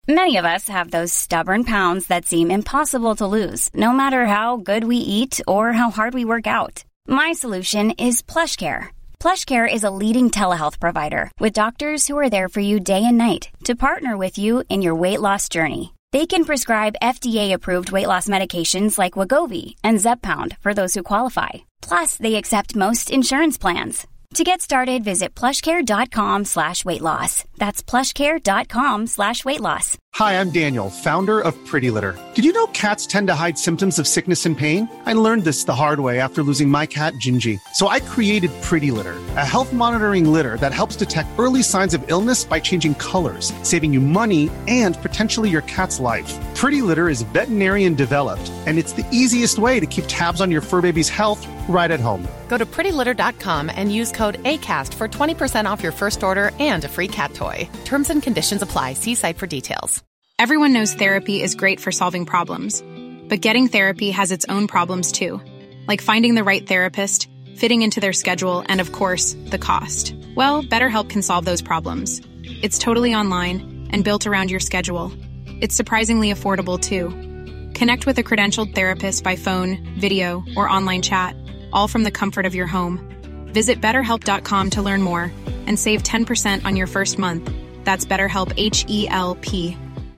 Many of us have those stubborn pounds that seem impossible to lose, no matter how good we eat or how hard we work out. My solution is PlushCare. PlushCare is a leading telehealth provider with doctors who are there for you day and night to partner with you in your weight loss journey. They can prescribe FDA-approved weight loss medications like Wegovy and Zepbound for those who qualify. Plus, they accept most insurance plans. To get started, visit plushcare.com/weightloss. That's plushcare.com/weightloss. Hi, I'm Daniel, founder of Pretty Litter. Did you know cats tend to hide symptoms of sickness and pain? I learned this the hard way after losing my cat, Gingy. So I created Pretty Litter, a health monitoring litter that helps detect early signs of illness by changing colors, saving you money and potentially your cat's life. Pretty Litter is veterinarian developed, and it's the easiest way to keep tabs on your fur baby's health right at home. Go to prettylitter.com and use code ACAST for 20% off your first order and a free cat toy. Terms and conditions apply. See site for details. Everyone knows therapy is great for solving problems, but getting therapy has its own problems too, like finding the right therapist, fitting into their schedule, and of course, the cost. Well, BetterHelp can solve those problems. It's totally online and built around your schedule. It's surprisingly affordable too. Connect with a credentialed therapist by phone, video, or online chat, all from the comfort of your home. Visit BetterHelp.com to learn more and save 10% on your first month. That's BetterHelp, H-E-L-P.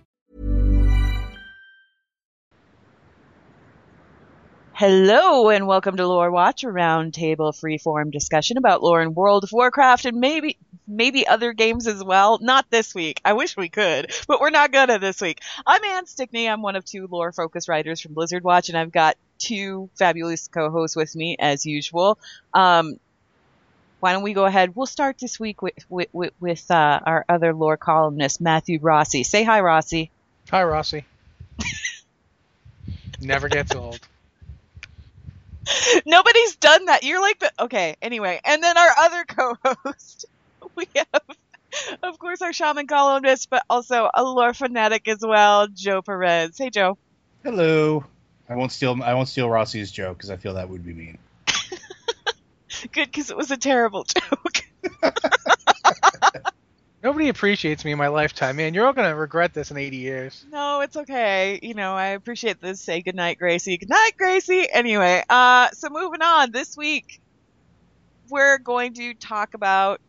Hello and welcome to Lore Watch, a roundtable freeform discussion about lore in World of Warcraft and maybe other games as well. Not this week. I wish we could, but we're not gonna this week. I'm Ann Stickney. I'm one of two lore-focused writers from Blizzard Watch, and I've got two fabulous co-hosts with me as usual. Why don't we go ahead? We'll start this week with our other lore columnist, Matthew Rossi. Say hi, Rossi. Hi, Rossi. Never gets old. Nobody's done that. You're like the... Okay, anyway. And then our other co-host, we have, of course, our shaman columnist, but also a lore fanatic as well, Joe Perez. Hey, Joe. Hello. I won't steal Rossi's joke because I feel that would be mean. Good, because it was a terrible joke. Nobody appreciates me in my lifetime, man. You're all going to regret this in 80 years. No, it's okay. You know, I appreciate this. Say goodnight, Gracie. Goodnight, Gracie. Anyway, so moving on. This week, we're going to talk about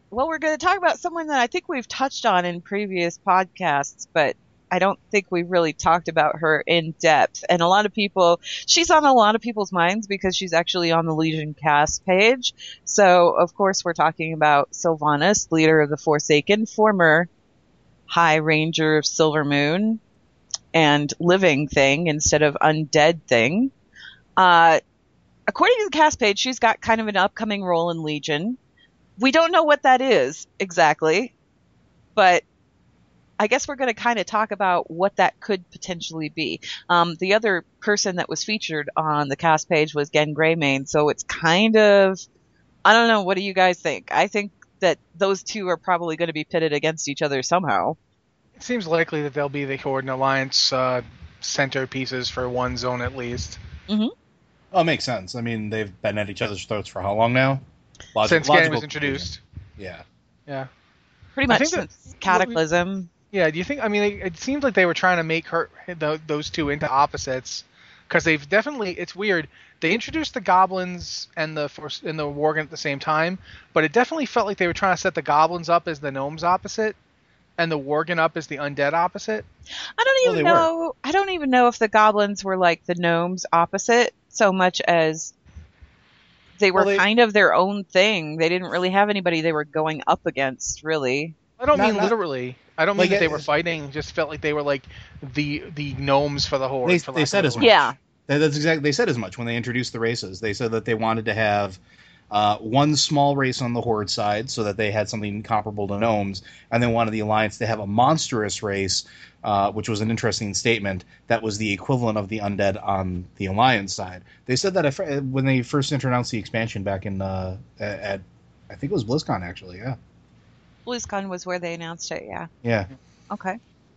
someone that I think we've touched on in previous podcasts, but I don't think we really talked about her in depth. And she's on a lot of people's minds because she's actually on the Legion cast page. So, of course, we're talking about Sylvanas, leader of the Forsaken, former High Ranger of Silvermoon, and living thing instead of undead thing. According to the cast page, she's got kind of an upcoming role in Legion. We don't know what that is exactly, but I guess we're going to kind of talk about what that could potentially be. The other person that was featured on the cast page was Genn Greymane, so it's kind of, I don't know, what do you guys think? I think that those two are probably going to be pitted against each other somehow. It seems likely that they'll be the Horde and Alliance centerpieces for one zone at least. Mm-hmm. Well, it makes sense. I mean, they've been at each other's throats for how long now? Since Genn was introduced. Yeah. Yeah. Pretty much since Cataclysm. Yeah, do you think, I mean, it seems like they were trying to make those two into opposites, because they've definitely, it's weird, they introduced the goblins and the worgen at the same time, but it definitely felt like they were trying to set the goblins up as the gnomes opposite, and the worgen up as the undead opposite. I don't even know if the goblins were like the gnomes opposite, so much as they were kind of their own thing. They didn't really have anybody they were going up against, really. I don't mean literally. I don't mean that they were fighting. Just felt like they were like the gnomes for the Horde. They said as much. Yeah. That's exactly. They said as much when they introduced the races. They said that they wanted to have one small race on the Horde side so that they had something comparable to gnomes, and then wanted the Alliance to have a monstrous race, which was an interesting statement, that was the equivalent of the undead on the Alliance side. They said that when they first announced the expansion back in at I think it was BlizzCon, actually. Yeah. BlizzCon was where they announced it, yeah. Yeah. Okay.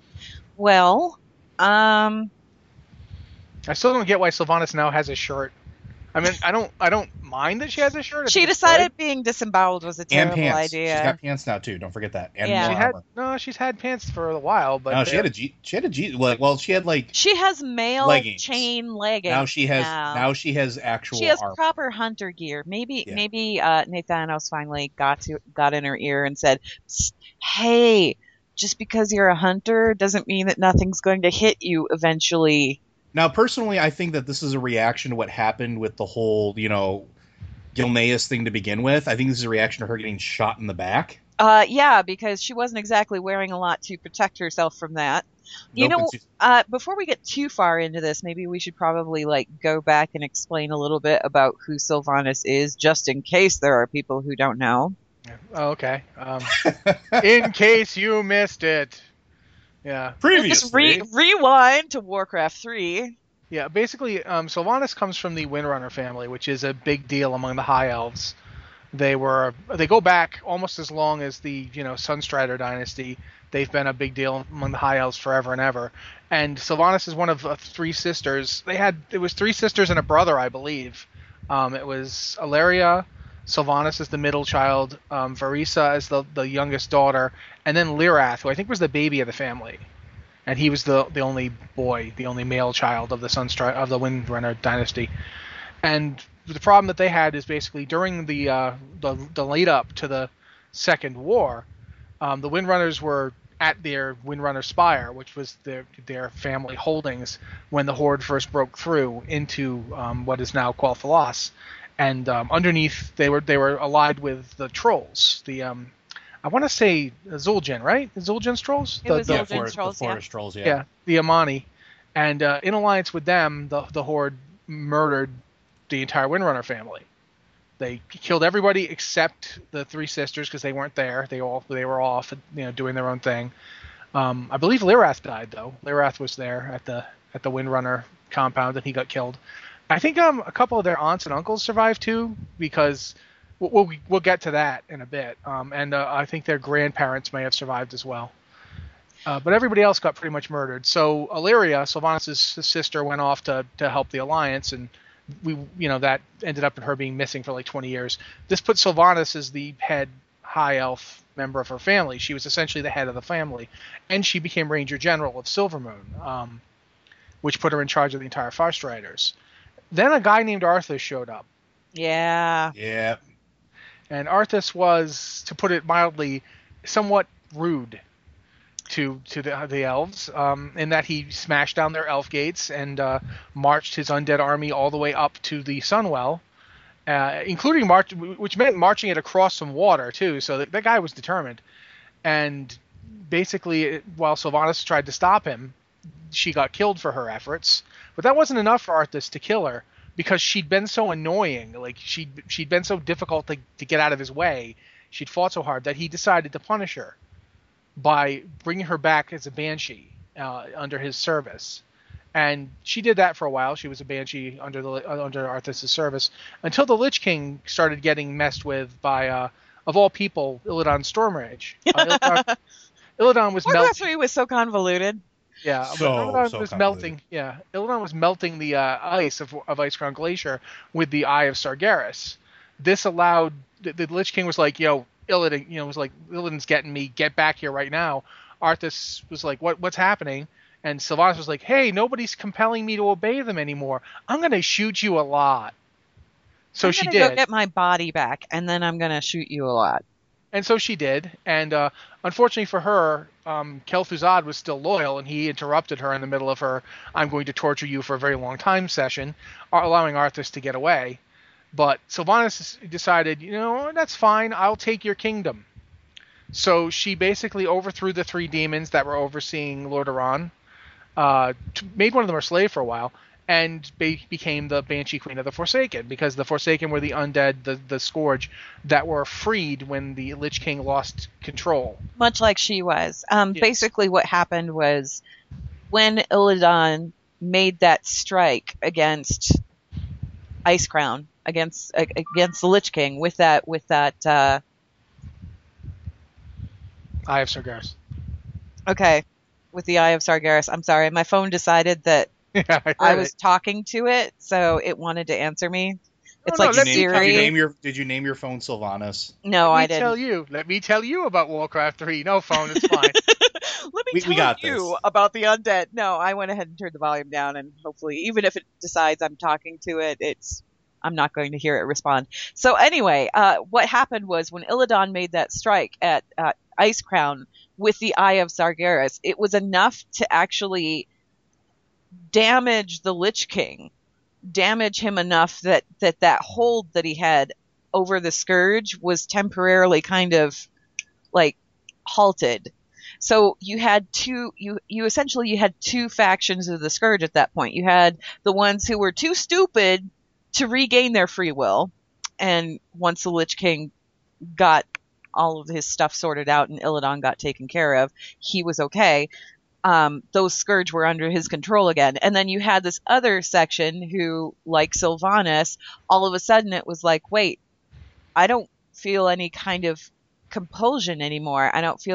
Well, I still don't get why Sylvanas now has a shirt. I mean, I don't mind that she has a shirt. She decided being disemboweled was a And terrible pants. idea. She's got pants now too. Don't forget that. And Yeah. more She's had pants for a while, but no, she had a She has male leggings. chain leggings. Now she has actual. She has armor. proper hunter gear. Maybe Yeah. Nathanos finally got in her ear and said, "Hey, just because you're a hunter doesn't mean that nothing's going to hit you eventually." Now, personally, I think that this is a reaction to what happened with the whole, Gilneas thing to begin with. I think this is a reaction to her getting shot in the back. Yeah, because she wasn't exactly wearing a lot to protect herself from that. Before we get too far into this, maybe we should probably go back and explain a little bit about who Sylvanas is, just in case there are people who don't know. Oh, okay. In case you missed it. Yeah. Previously. Just rewind to Warcraft 3. Yeah, basically, Sylvanas comes from the Windrunner family, which is a big deal among the High Elves. They go back almost as long as the Sunstrider dynasty. They've been a big deal among the High Elves forever and ever. And Sylvanas is one of three sisters. It was three sisters and a brother, I believe. It was Alleria. Sylvanas is the middle child, Varisa is the youngest daughter, and then Lyrath, who I think was the baby of the family, and he was the only boy, the only male child of the Windrunner dynasty. And the problem that they had is basically during the lead up to the Second War, the Windrunners were at their Windrunner Spire, which was their family holdings when the Horde first broke through into what is now Quel'Thalas. And underneath, they were allied with the trolls. I want to say Zul'jin, right? Zul'jin's trolls. It was Zul'jin's trolls, the forest trolls. Yeah. Yeah, the Amani, and in alliance with them, the Horde murdered the entire Windrunner family. They killed everybody except the three sisters because they weren't there. They were off, doing their own thing. I believe Lyrath died though. Lyrath was there at the Windrunner compound, and he got killed. I think a couple of their aunts and uncles survived too, because we'll get to that in a bit. And I think their grandparents may have survived as well. But everybody else got pretty much murdered. So Alleria, Sylvanas' sister, went off to help the Alliance, and that ended up in her being missing for 20 years. This put Sylvanas as the head High Elf member of her family. She was essentially the head of the family, and she became Ranger General of Silvermoon, which put her in charge of the entire Farstriders. Then a guy named Arthas showed up. Yeah. Yeah. And Arthas was, to put it mildly, somewhat rude to the elves, in that he smashed down their elf gates and marched his undead army all the way up to the Sunwell, including which meant marching it across some water too. So that guy was determined. And basically, while Sylvanas tried to stop him, she got killed for her efforts. But that wasn't enough for Arthas to kill her, because she'd been so annoying. She'd been so difficult to get out of his way. She'd fought so hard that he decided to punish her by bringing her back as a Banshee under his service. And she did that for a while. She was a Banshee under Arthas' service, until the Lich King started getting messed with by, of all people, Illidan Stormrage. Illidan was Warcraft 3 was so convoluted. Yeah, Illidan was melting. Yeah, Illidan was melting the ice of Icecrown Glacier with the Eye of Sargeras. This allowed the Lich King was like, "Yo, Illidan, Illidan's getting me. Get back here right now." Arthas was like, "What's happening?" And Sylvanas was like, "Hey, nobody's compelling me to obey them anymore. I'm gonna shoot you a lot." So she did. Go get my body back, and then I'm gonna shoot you a lot. And so she did, and unfortunately for her, Kel'Thuzad was still loyal, and he interrupted her in the middle of her "I'm going to torture you for a very long time" session, allowing Arthas to get away. But Sylvanas decided, that's fine, I'll take your kingdom. So she basically overthrew the three demons that were overseeing Lordaeron, made one of them her slave for a while, and became the Banshee Queen of the Forsaken, because the Forsaken were the undead, the Scourge, that were freed when the Lich King lost control. Much like she was. Yes. Basically what happened was, when Illidan made that strike against Icecrown, against the Lich King, with that Eye of Sargeras. Okay, with the Eye of Sargeras. I'm sorry, my phone decided that Yeah, I was talking to it, so it wanted to answer me. It's no, like let me- Siri. Did you name your phone Sylvanas? No, I Let me tell you about Warcraft 3. No phone, it's fine. Let me We tell got you this. about the undead. No, I went ahead and turned the volume down, and hopefully, even if it decides I'm talking to it, I'm not going to hear it respond. So anyway, what happened was when Illidan made that strike at Icecrown with the Eye of Sargeras, it was enough to actually damage the Lich King, damage him enough that hold that he had over the Scourge was temporarily kind of like halted. So you had you essentially had two factions of the Scourge at that point. You had the ones who were too stupid to regain their free will, and once the Lich King got all of his stuff sorted out and Illidan got taken care of, he was okay. Those Scourge were under his control again. And then you had this other section who, like Sylvanas, all of a sudden it was like, wait, I don't feel any kind of compulsion anymore. I don't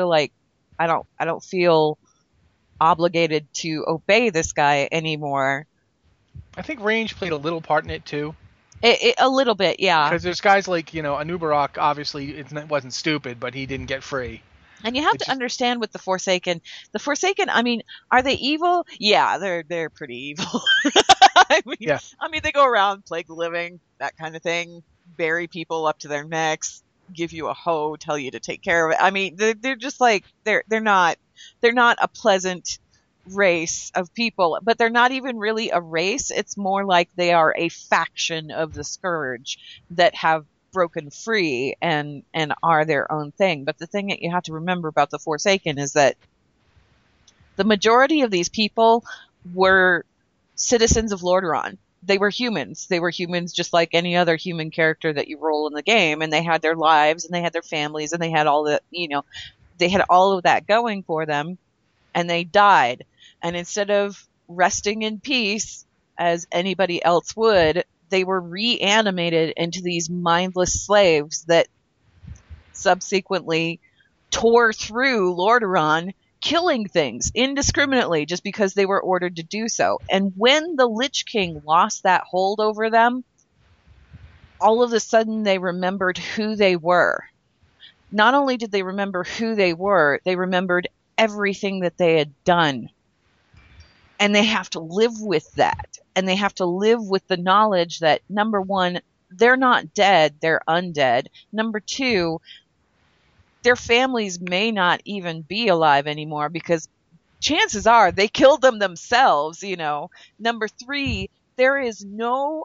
feel obligated to obey this guy anymore. I think range played a little part in it too. A little bit, yeah. Because there's guys like, Anub'arak, obviously it wasn't stupid, but he didn't get free. And you have to understand with the Forsaken, I mean, are they evil? Yeah, they're pretty evil. I mean, they go around, plague the living, that kind of thing, bury people up to their necks, give you a hoe, tell you to take care of it. I mean, they're just like, they're not a pleasant race of people, but they're not even really a race. It's more like they are a faction of the Scourge that have broken free and are their own thing. But the thing that you have to remember about the Forsaken is that the majority of these people were citizens of Lordaeron. They were humans. They were humans just like any other human character that you roll in the game, and they had their lives and they had their families and they had all the, they had all of that going for them, and they died. And instead of resting in peace as anybody else would, they were reanimated into these mindless slaves that subsequently tore through Lordaeron, killing things indiscriminately just because they were ordered to do so. And when the Lich King lost that hold over them, all of a sudden they remembered who they were. Not only did they remember who they were, they remembered everything that they had done. And they have to live with that. And they have to live with the knowledge that, number one, they're not dead, they're undead. Number two, their families may not even be alive anymore because chances are they killed them themselves, Number three, there is no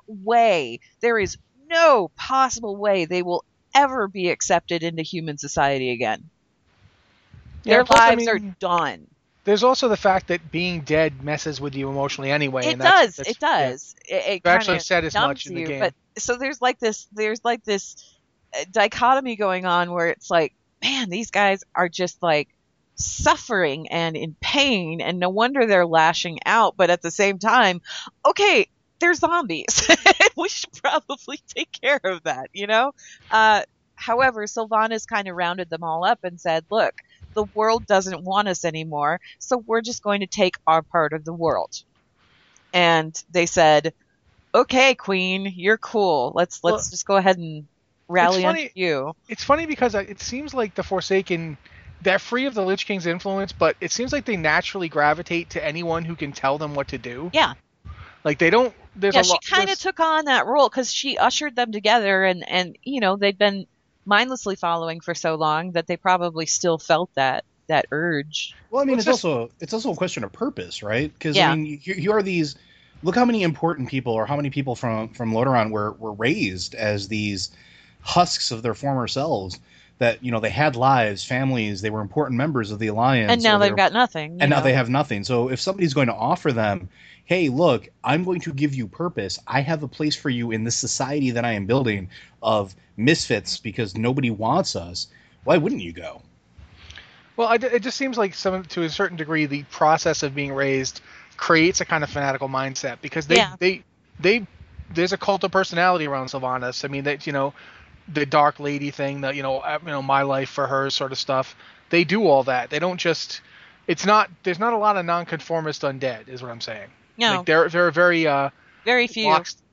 possible way they will ever be accepted into human society again. Their lives are done. There's also the fact that being dead messes with you emotionally anyway. It does. Yeah. It actually said as much in the game. But so there's like this dichotomy going on where it's like, man, these guys are just like suffering and in pain, and no wonder they're lashing out. But at the same time, okay, they're zombies. We should probably take care of that, However, Sylvanas kind of rounded them all up and said, look, the world doesn't want us anymore, so we're just going to take our part of the world. And they said, okay, Queen, you're cool. Let's just go ahead and rally on you. It's funny because it seems like the Forsaken, they're free of the Lich King's influence, but it seems like they naturally gravitate to anyone who can tell them what to do. Yeah. Like they don't. She kind of took on that role because she ushered them together, and they'd been mindlessly following for so long that they probably still felt that urge. Well, I mean, it's also a question of purpose, right? Because I mean, you are these. Look how many important people, or how many people from Lordaeron were raised as these husks of their former selves. That they had lives, families, they were important members of the Alliance, and now they've got nothing. Now they have nothing. So if somebody's going to offer them, hey, look, I'm going to give you purpose. I have a place for you in this society that I am building of misfits because nobody wants us. Why wouldn't you go? Well, it just seems like to a certain degree, the process of being raised creates a kind of fanatical mindset because there's a cult of personality around Sylvanas. I mean, the Dark Lady thing, that my life for her sort of stuff. They do all that. They don't just. There's not a lot of nonconformist undead, is what I'm saying. No, like there are very few.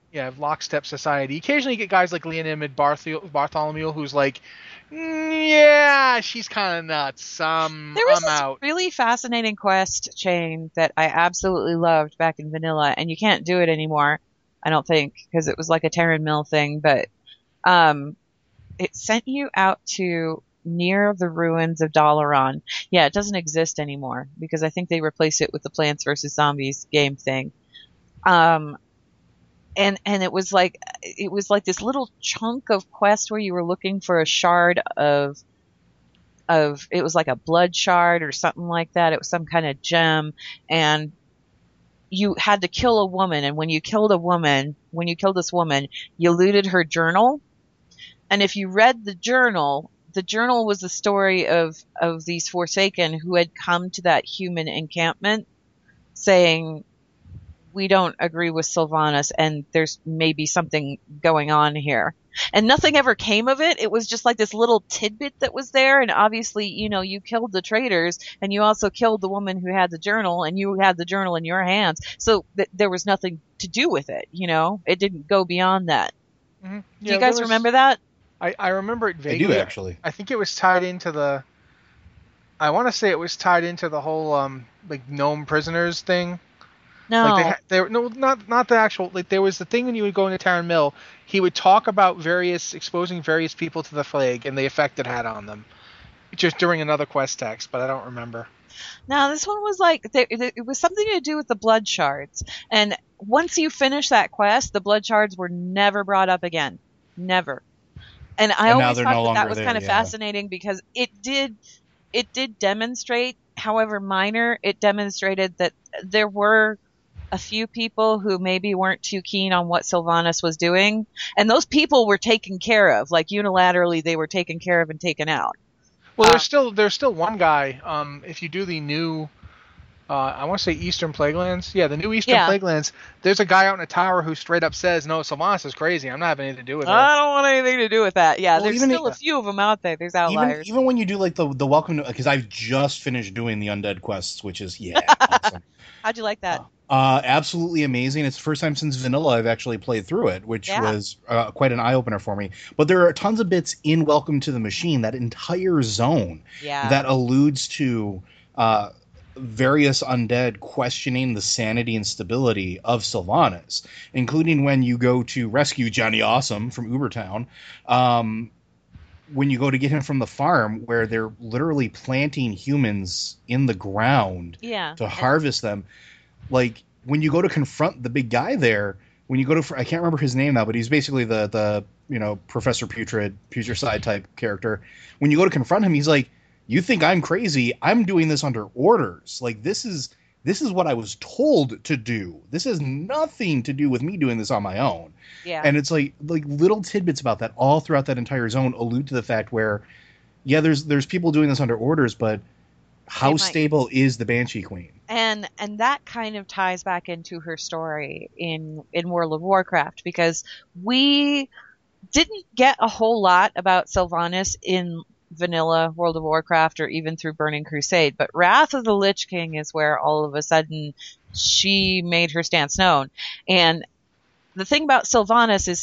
Yeah, lockstep society. Occasionally you get guys like Leonid Bartholomew, who's like, yeah, she's kind of nuts. There was I'm this out. really fascinating quest chain that I absolutely loved back in vanilla, and you can't do it anymore, I don't think, because it was like a Terran Mill thing, but it sent you out to near the ruins of Dalaran. Yeah, it doesn't exist anymore, because I think they replaced it with the Plants vs. Zombies game thing. And it was like this little chunk of quest where you were looking for a shard of it was like a blood shard or something like that. It was some kind of gem, and you had to kill a woman. And when you killed this woman, you looted her journal. And if you read the journal was the story of these Forsaken who had come to that human encampment saying, we don't agree with Sylvanas, and there's maybe something going on here. And nothing ever came of it. It was just like this little tidbit that was there, and obviously, you killed the traitors, and you also killed the woman who had the journal, and you had the journal in your hands. So there was nothing to do with it, It didn't go beyond that. Mm-hmm. Do you guys remember that? I remember it vaguely. I do, actually. I think it was tied into the... I want to say it was tied into the whole, gnome prisoners thing. No. Not the actual. There was the thing when you would go into Terran Mill, he would talk about exposing various people to the plague and the effect it had on them, just during another quest text. But I don't remember. Now this one was like it was something to do with the blood shards, and once you finish that quest, the blood shards were never brought up again, never. And I always thought that was kind of fascinating because it did demonstrate, however minor, it demonstrated that there were a few people who maybe weren't too keen on what Sylvanas was doing, and those people were taken care of, like unilaterally they were taken care of and taken out. Well, there's still one guy. If you do the new, I want to say Eastern Plaguelands. Yeah, the new Eastern Plaguelands. There's a guy out in a tower who straight up says, "No, Sylvanas is crazy. I'm not having anything to do with it." I don't want anything to do with that. Yeah, well, there's still a few of them out there. There's outliers. Even when you do like the welcome, because I've just finished doing the undead quests, which is awesome. How'd you like that? Absolutely amazing. It's the first time since vanilla I've actually played through it, which was quite an eye-opener for me. But there are tons of bits in Welcome to the Machine, that entire zone that alludes to various undead questioning the sanity and stability of Sylvanas, including when you go to rescue Johnny Awesome from Ubertown. When you go to get him from the farm, where they're literally planting humans in the ground to harvest them. Like, when you go to confront the big guy there, when you go to, I can't remember his name now, but he's basically the Professor Putricide type character. When you go to confront him, he's like, you think I'm crazy? I'm doing this under orders. Like, this is what I was told to do. This has nothing to do with me doing this on my own. Yeah. And it's like little tidbits about that all throughout that entire zone allude to the fact where, there's people doing this under orders, but how stable is the Banshee Queen? And that kind of ties back into her story in World of Warcraft, because we didn't get a whole lot about Sylvanas in vanilla World of Warcraft or even through Burning Crusade, but Wrath of the Lich King is where all of a sudden she made her stance known. And the thing about Sylvanas is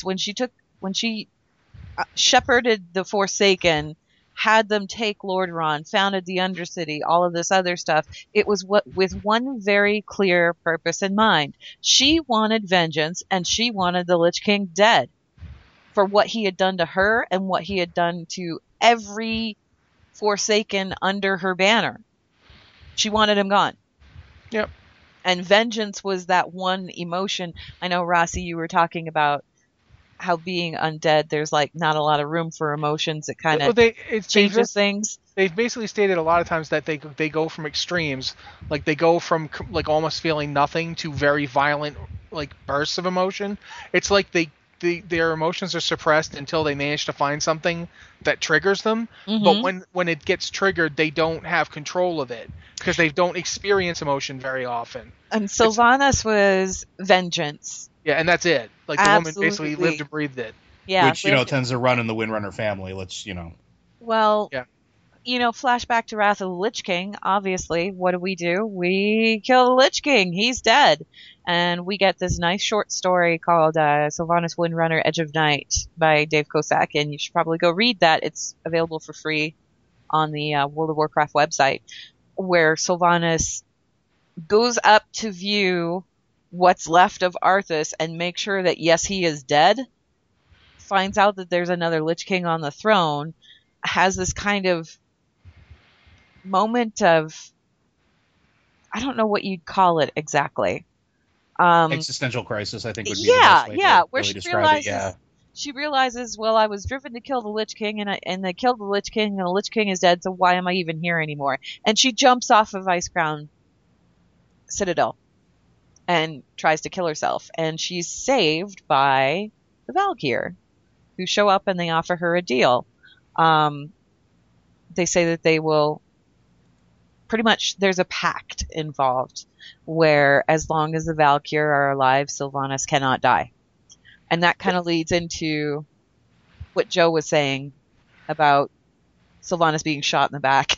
when she shepherded the Forsaken, had them take Lordaeron, founded the Undercity, all of this other stuff, it was with one very clear purpose in mind. She wanted vengeance, and she wanted the Lich King dead for what he had done to her and what he had done to every Forsaken under her banner. She wanted him gone. Yep. And vengeance was that one emotion. I know, Rossi, you were talking about how being undead, there's like not a lot of room for emotions. It kind of changes things. They've basically stated a lot of times that they go from extremes, like they go from like almost feeling nothing to very violent like bursts of emotion. It's like their emotions are suppressed until they manage to find something that triggers them. Mm-hmm. But when it gets triggered, they don't have control of it because they don't experience emotion very often. And Sylvanas was vengeance. Yeah, and that's it. Like, the woman basically lived and breathed it. Yeah. Which, tends to run in the Windrunner family. Well, yeah. flashback to Wrath of the Lich King. Obviously, what do? We kill the Lich King. He's dead. And we get this nice short story called Sylvanas Windrunner Edge of Night by Dave Kosak. And you should probably go read that. It's available for free on the World of Warcraft website, where Sylvanas goes up to view what's left of Arthas and make sure that, yes, he is dead. Finds out that there's another Lich King on the throne. Has this kind of moment of, I don't know what you'd call it exactly. Existential crisis, I think, would be the best way to where really describe it. Yeah. She realizes, well, I was driven to kill the Lich King, and they killed the Lich King, and the Lich King is dead, so why am I even here anymore? And she jumps off of Icecrown Citadel and tries to kill herself. And she's saved by the Valkyr, who show up and they offer her a deal. They say that they will pretty much, there's a pact involved where as long as the Valkyr are alive, Sylvanas cannot die. And that kind of leads into what Joe was saying about Sylvanas being shot in the back.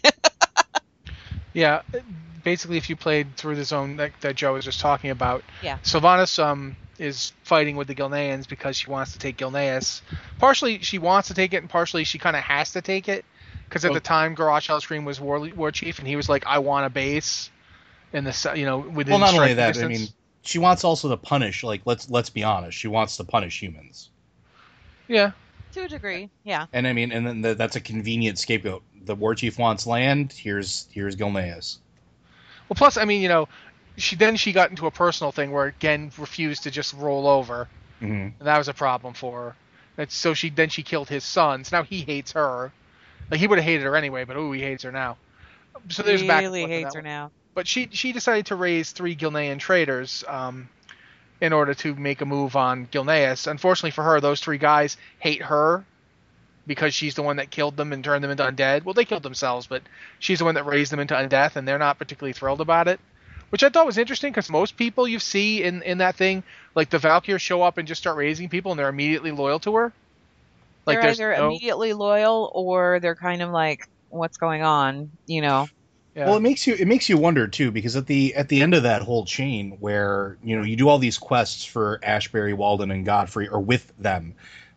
Yeah, basically, if you played through the zone that Joe was just talking about, yeah. Sylvanas is fighting with the Gilneans because she wants to take Gilneas. Partially, she wants to take it, and partially, she kind of has to take it. Because at the time, Garrosh Hellscream was war chief, and he was like, I want a base in the, within Well, not only striking that, distance. I mean, she wants also to punish, like, let's be honest, she wants to punish humans. Yeah. To a degree, yeah. And I mean, and then that's a convenient scapegoat. The war chief wants land, here's Gilneas. Well, plus, I mean, she got into a personal thing where Gen refused to just roll over. Mm-hmm. And that was a problem for her. And so she killed his son. So now he hates her. Like, he would have hated her anyway, but he hates her now. So there's back and forth. Really hates her now. But she decided to raise 3 Gilnean traders in order to make a move on Gilneas. Unfortunately for her, those 3 guys hate her because she's the one that killed them and turned them into undead. Well, they killed themselves, but she's the one that raised them into undeath, and they're not particularly thrilled about it. Which I thought was interesting, because most people you see in that thing, like the Valkyrs show up and just start raising people, and they're immediately loyal to her. Like, they're either immediately loyal, or they're kind of like, what's going on, Yeah. Well, it makes you wonder too, because at the end of that whole chain, where you do all these quests for Ashbury, Walden, and Godfrey, or with them,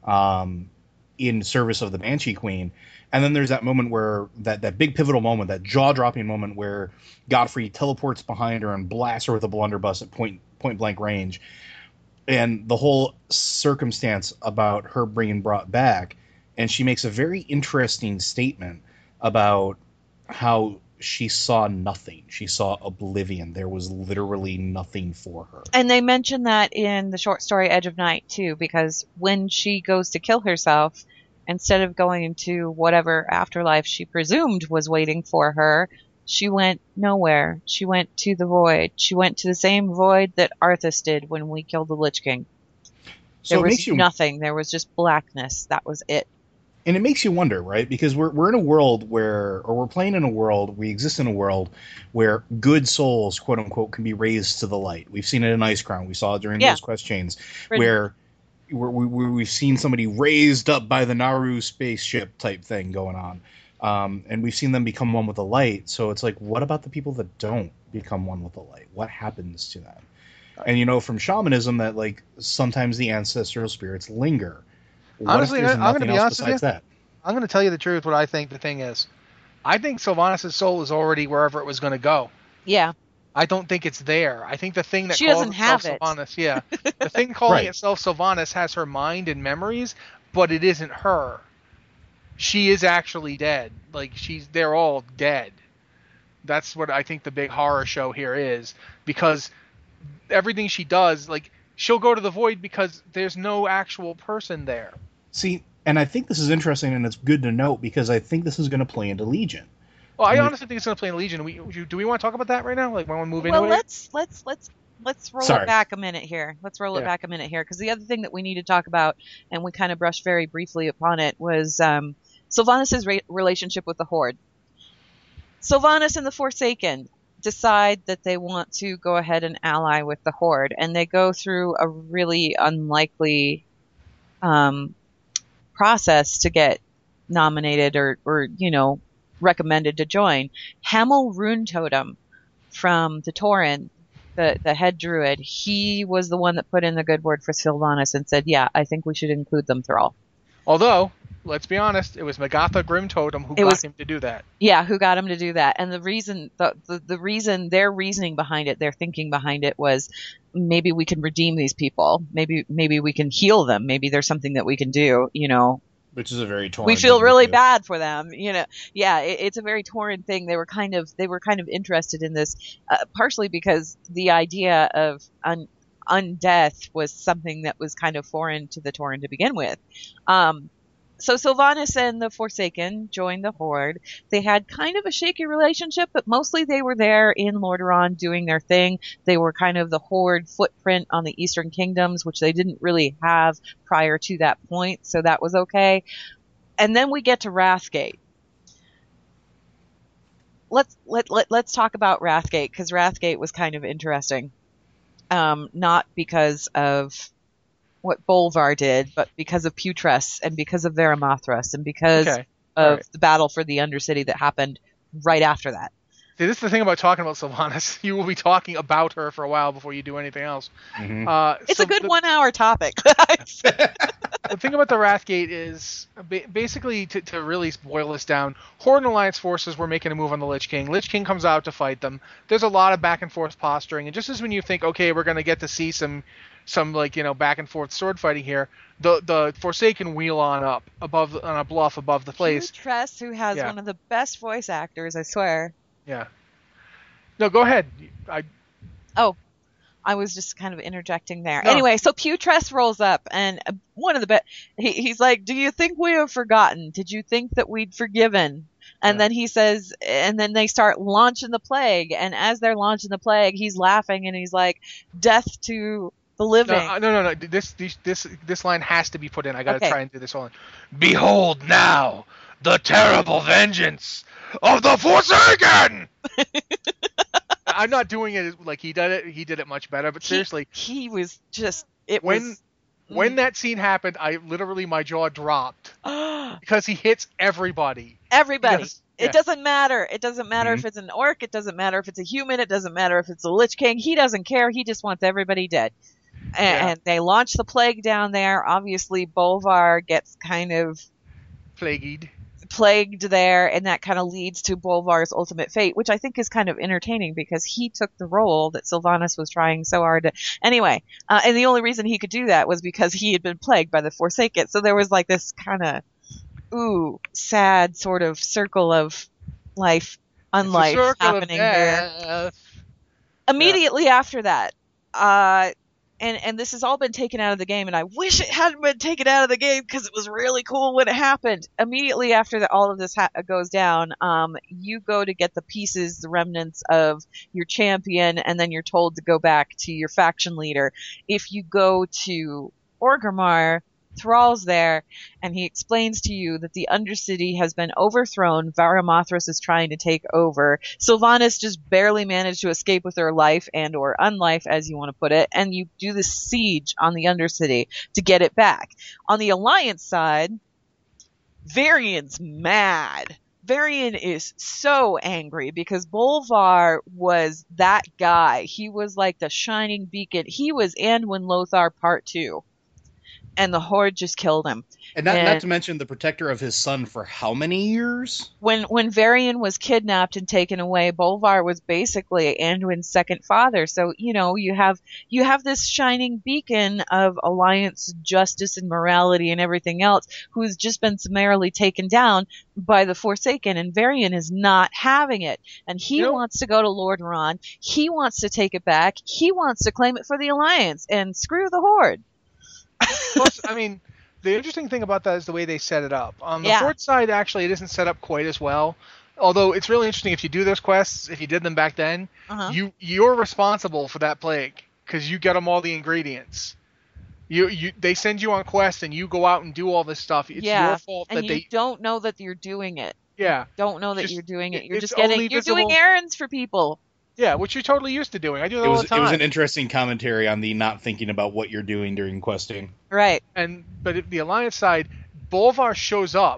in service of the Banshee Queen, and then there's that moment where that big pivotal moment, that jaw-dropping moment where Godfrey teleports behind her and blasts her with a blunderbuss at point blank range, and the whole circumstance about her being brought back, and she makes a very interesting statement about how she saw nothing. She saw oblivion. There was literally nothing for her. And they mention that in the short story Edge of Night, too, because when she goes to kill herself, instead of going into whatever afterlife she presumed was waiting for her, she went nowhere. She went to the void. She went to the same void that Arthas did when we killed the Lich King. So there was nothing. There was just blackness. That was it. And it makes you wonder, right? Because we're in a world we're playing in a world, we exist in a world where good souls, quote unquote, can be raised to the light. We've seen it in Icecrown. We saw it during those quest chains, where we've seen somebody raised up by the Naru spaceship type thing going on. And we've seen them become one with the light. So it's like, what about the people that don't become one with the light? What happens to them? And from shamanism that, like, sometimes the ancestral spirits linger. Honestly, I'm going to be honest with you. I'm going to tell you the truth. What I think the thing is, I think Sylvanas' soul is already wherever it was going to go. Yeah. I don't think it's there. I think the thing that she calls doesn't itself have Sylvanas, the thing calling itself Sylvanas has her mind and memories, but it isn't her. She is actually dead. Like, they're all dead. That's what I think the big horror show here is, because everything she does, like, she'll go to the void because there's no actual person there. See, and I think this is interesting, and it's good to note, because I think this is going to play into Legion. Well, I honestly think it's going to play into Legion. Do we want to talk about that right now? Like, when we move into it? Well, let's roll it back a minute here. Let's roll it back a minute here, because the other thing that we need to talk about, and we kind of brushed very briefly upon it, was Sylvanas' relationship with the Horde. Sylvanas and the Forsaken decide that they want to go ahead and ally with the Horde, and they go through a really unlikely process to get nominated or recommended to join. Hamel Rune Totem from the Tauren, the head druid, he was the one that put in the good word for Sylvanas and said, yeah, I think we should include them, Thrall. Although, let's be honest, it was Magatha Grim Totem who got him to do that. Yeah, who got him to do that. And the reason, the reason, their reasoning behind it, their thinking behind it was, maybe we can redeem these people. Maybe we can heal them. Maybe there's something that we can do, you know. Which is a very Tauren. We feel really bad for them, you know. Yeah, it's a very Tauren thing. They were kind of interested in this, partially because the idea of undeath was something that was kind of foreign to the Tauren to begin with. So Sylvanas and the Forsaken joined the Horde. They had kind of a shaky relationship, but mostly they were there in Lordaeron doing their thing. They were kind of the Horde footprint on the Eastern Kingdoms, which they didn't really have prior to that point, so that was okay. And then we get to Wrathgate. Let's talk about Wrathgate, because Wrathgate was kind of interesting. Not because of what Bolvar did, but because of Putress and because of Varimathras and because of the battle for the Undercity that happened right after that. See, this is the thing about talking about Sylvanas. You will be talking about her for a while before you do anything else. Mm-hmm. It's a good 1 hour topic. The thing about the Wrathgate is, basically, to really boil this down, Horde and Alliance forces were making a move on the Lich King. Lich King comes out to fight them. There's a lot of back and forth posturing, and just as when you think, okay, we're going to get to see some like, you know, back and forth sword fighting here, the Forsaken wheel on up on a bluff above the place. Putress, who has one of the best voice actors, I swear. Yeah. No, go ahead. I was just kind of interjecting there. No. Anyway, so Putress rolls up, and one of the he's like, "Do you think we have forgotten? Did you think that we'd forgiven?" And then he says, and then they start launching the plague, and as they're launching the plague, he's laughing, and he's like, "Death to the living." No. This line has to be put in. I got to try and do this whole line. Behold now the terrible vengeance of the Forsaken. I'm not doing it like he did it. He did it much better. But seriously, he was just when that scene happened, my jaw dropped because he hits everybody. It doesn't matter. It doesn't matter if it's an orc. It doesn't matter if it's a human. It doesn't matter if it's a Lich King. He doesn't care. He just wants everybody dead. And they launch the plague down there. Obviously, Bolvar gets kind of plagued there, and that kind of leads to Bolvar's ultimate fate, which I think is kind of entertaining because he took the role that Sylvanas was trying so hard to. Anyway, and the only reason he could do that was because he had been plagued by the Forsaken. So there was like this kind of sad sort of circle of life, unlife happening there. Immediately after that, and this has all been taken out of the game, and I wish it hadn't been taken out of the game because it was really cool when it happened. Immediately after all of this goes down, you go to get the pieces, the remnants of your champion, and then you're told to go back to your faction leader. If you go to Orgrimmar, Thrall's there, and he explains to you that the Undercity has been overthrown. Varimathras is trying to take over. Sylvanas just barely managed to escape with her life and or unlife, as you want to put it, and you do this siege on the Undercity to get it back. On the Alliance side, Varian's mad. Varian is so angry because Bolvar was that guy. He was like the shining beacon. He was Anduin Lothar Part 2. And the Horde just killed him. And not to mention the protector of his son for how many years? When Varian was kidnapped and taken away, Bolvar was basically Anduin's second father. So, you know, you have this shining beacon of alliance, justice, and morality and everything else who's just been summarily taken down by the Forsaken, and Varian is not having it. And he wants to go to Lordaeron. He wants to take it back. He wants to claim it for the Alliance and screw the Horde. Plus, I mean, the interesting thing about that is the way they set it up. On the Horde side, actually, it isn't set up quite as well. Although it's really interesting if you do those quests, if you did them back then, you're responsible for that plague because you get them all the ingredients. They send you on quests and you go out and do all this stuff. It's your fault that you don't know that you're doing it. Yeah, don't know that you're doing it. You're just you're doing errands for people. Yeah, which you're totally used to doing. I do that all the time. It was an interesting commentary on the not thinking about what you're doing during questing. Right. But the Alliance side, Bolvar shows up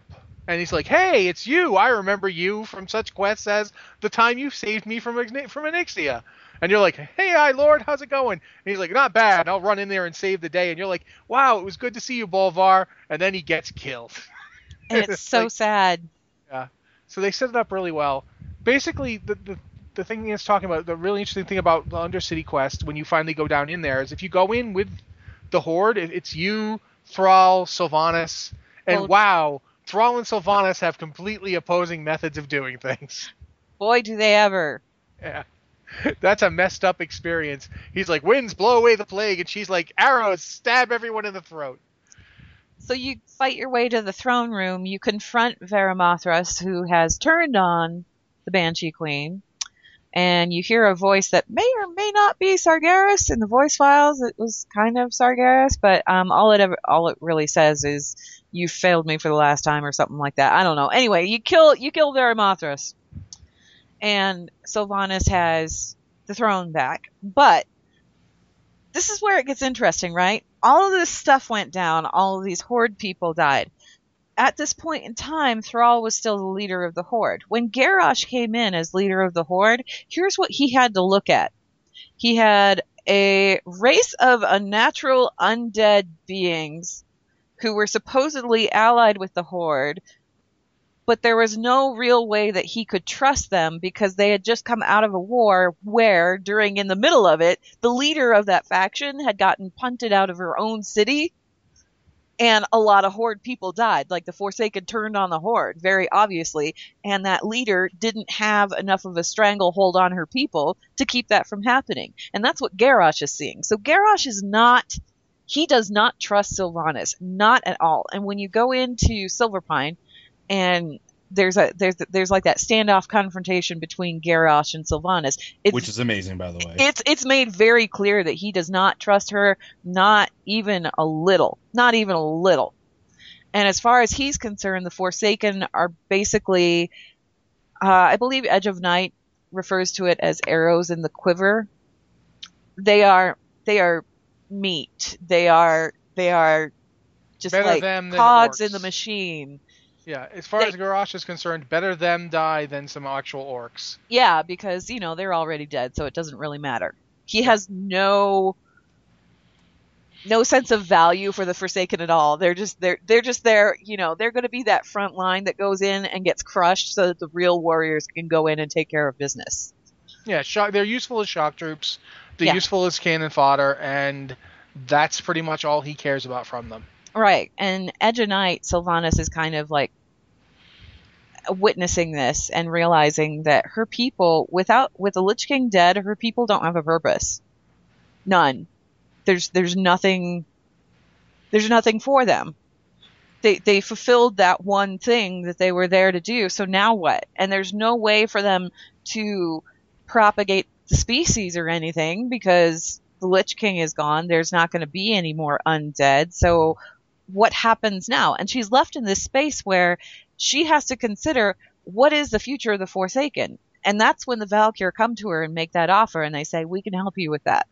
And he's like, "Hey, it's you. I remember you from such quests as the time you saved me from Onyxia." And you're like, "Hey, hi, Lord, how's it going?" And he's like, "Not bad. I'll run in there and save the day." And you're like, "Wow, it was good to see you, Bolvar." And then he gets killed. And it's so sad. Yeah. So they set it up really well. Basically, the thing it's talking about, the really interesting thing about the Undercity quest, when you finally go down in there, is if you go in with the Horde, it's you, Thrall, Sylvanas, and wow, Thrall and Sylvanas have completely opposing methods of doing things. Boy, do they ever. Yeah. That's a messed up experience. He's like, "Winds blow away the plague," and she's like, "Arrows, stab everyone in the throat." So you fight your way to the throne room. You confront Varimathras, who has turned on the Banshee Queen. And you hear a voice that may or may not be Sargeras. In the voice files, it was kind of Sargeras, but all it really says is, "You failed me for the last time," or something like that. I don't know. Anyway, you kill Varimathras, and Sylvanas has the throne back. But this is where it gets interesting, right? All of this stuff went down. All of these Horde people died. At this point in time, Thrall was still the leader of the Horde. When Garrosh came in as leader of the Horde, here's what he had to look at. He had a race of unnatural undead beings who were supposedly allied with the Horde, but there was no real way that he could trust them because they had just come out of a war where, in the middle of it, the leader of that faction had gotten punted out of her own city. And a lot of Horde people died. Like, the Forsaken turned on the Horde, very obviously. And that leader didn't have enough of a stranglehold on her people to keep that from happening. And that's what Garrosh is seeing. So Garrosh he does not trust Sylvanas. Not at all. And when you go into Silverpine, and there's like that standoff confrontation between Garrosh and Sylvanas. Which is amazing, by the way. It's made very clear that he does not trust her, not even a little. Not even a little. And as far as he's concerned, the Forsaken are basically, I believe Edge of Night refers to it as arrows in the quiver. They are meat. They are just better like cogs in the machine. Yeah, as far as Garrosh is concerned, better them die than some actual orcs. Yeah, because, they're already dead, so it doesn't really matter. He has no sense of value for the Forsaken at all. They're just there, they're going to be that front line that goes in and gets crushed so that the real warriors can go in and take care of business. Yeah, they're useful as shock troops. They're useful as cannon fodder, and that's pretty much all he cares about from them. Right, and Edge of Night, Sylvanas is kind of like witnessing this and realizing that her people, with the Lich King dead, her people don't have a purpose. None. There's nothing for them. They fulfilled that one thing that they were there to do, so now what? And there's no way for them to propagate the species or anything because the Lich King is gone. There's not going to be any more undead, so what happens now? And she's left in this space where she has to consider, what is the future of the Forsaken? And that's when the Valkyr come to her and make that offer, and they say, "We can help you with that."